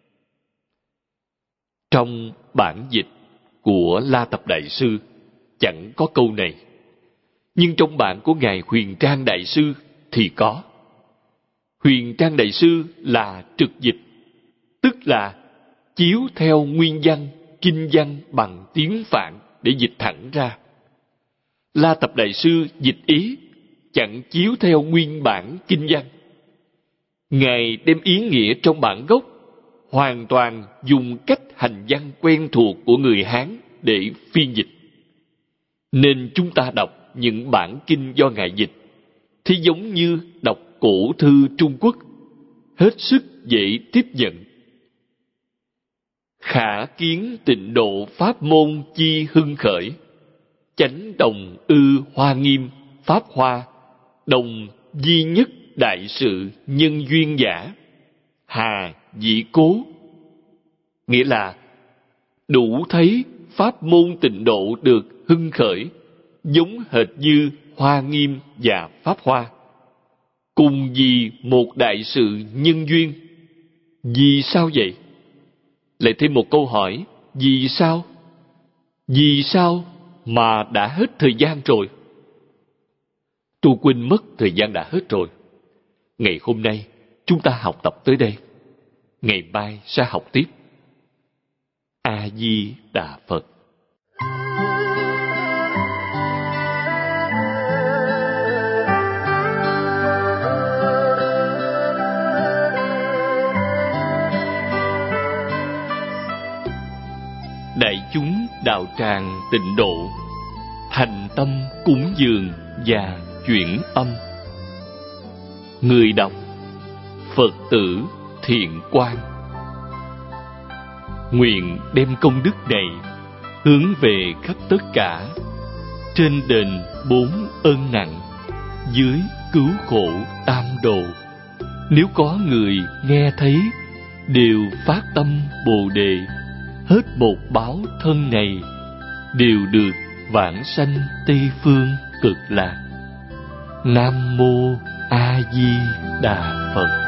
Trong bản dịch của La Tập Đại Sư chẳng có câu này, nhưng trong bản của Ngài Huyền Trang Đại Sư thì có. Huyền Trang Đại Sư là trực dịch, tức là chiếu theo nguyên văn, kinh văn bằng tiếng Phạn để dịch thẳng ra. La Tập Đại Sư dịch ý chẳng chiếu theo nguyên bản kinh văn. Ngài đem ý nghĩa trong bản gốc hoàn toàn dùng cách hành văn quen thuộc của người Hán để phiên dịch. Nên chúng ta đọc những bản kinh do Ngài dịch thì giống như đọc cổ thư Trung Quốc, hết sức dễ tiếp nhận. Khả kiến Tịnh Độ pháp môn chi hưng khởi, chánh đồng ư Hoa Nghiêm Pháp Hoa, đồng duy nhất đại sự nhân duyên giả, hà dĩ cố. Nghĩa là đủ thấy pháp môn Tịnh Độ được hưng khởi giống hệt như Hoa Nghiêm và Pháp Hoa, cùng vì một đại sự nhân duyên. Vì sao vậy? Lại thêm một câu hỏi: vì sao? Vì sao mà đã hết thời gian rồi? Tôi quên mất thời gian đã hết rồi. Ngày hôm nay chúng ta học tập tới đây, ngày mai sẽ học tiếp. A Di Đà Phật. Đại chúng đạo tràng Tịnh Độ, thành tâm cúng dường và chuyển âm. Người đọc Phật tử Thiện Quang. Nguyện đem công đức này hướng về khắp tất cả, trên đền 4 ơn nặng, dưới cứu khổ tam đồ. Nếu có người nghe thấy, đều phát tâm Bồ Đề, hết một báo thân này, đều được vãng sanh Tây Phương Cực Lạc. Nam Mô A Di Đà Phật.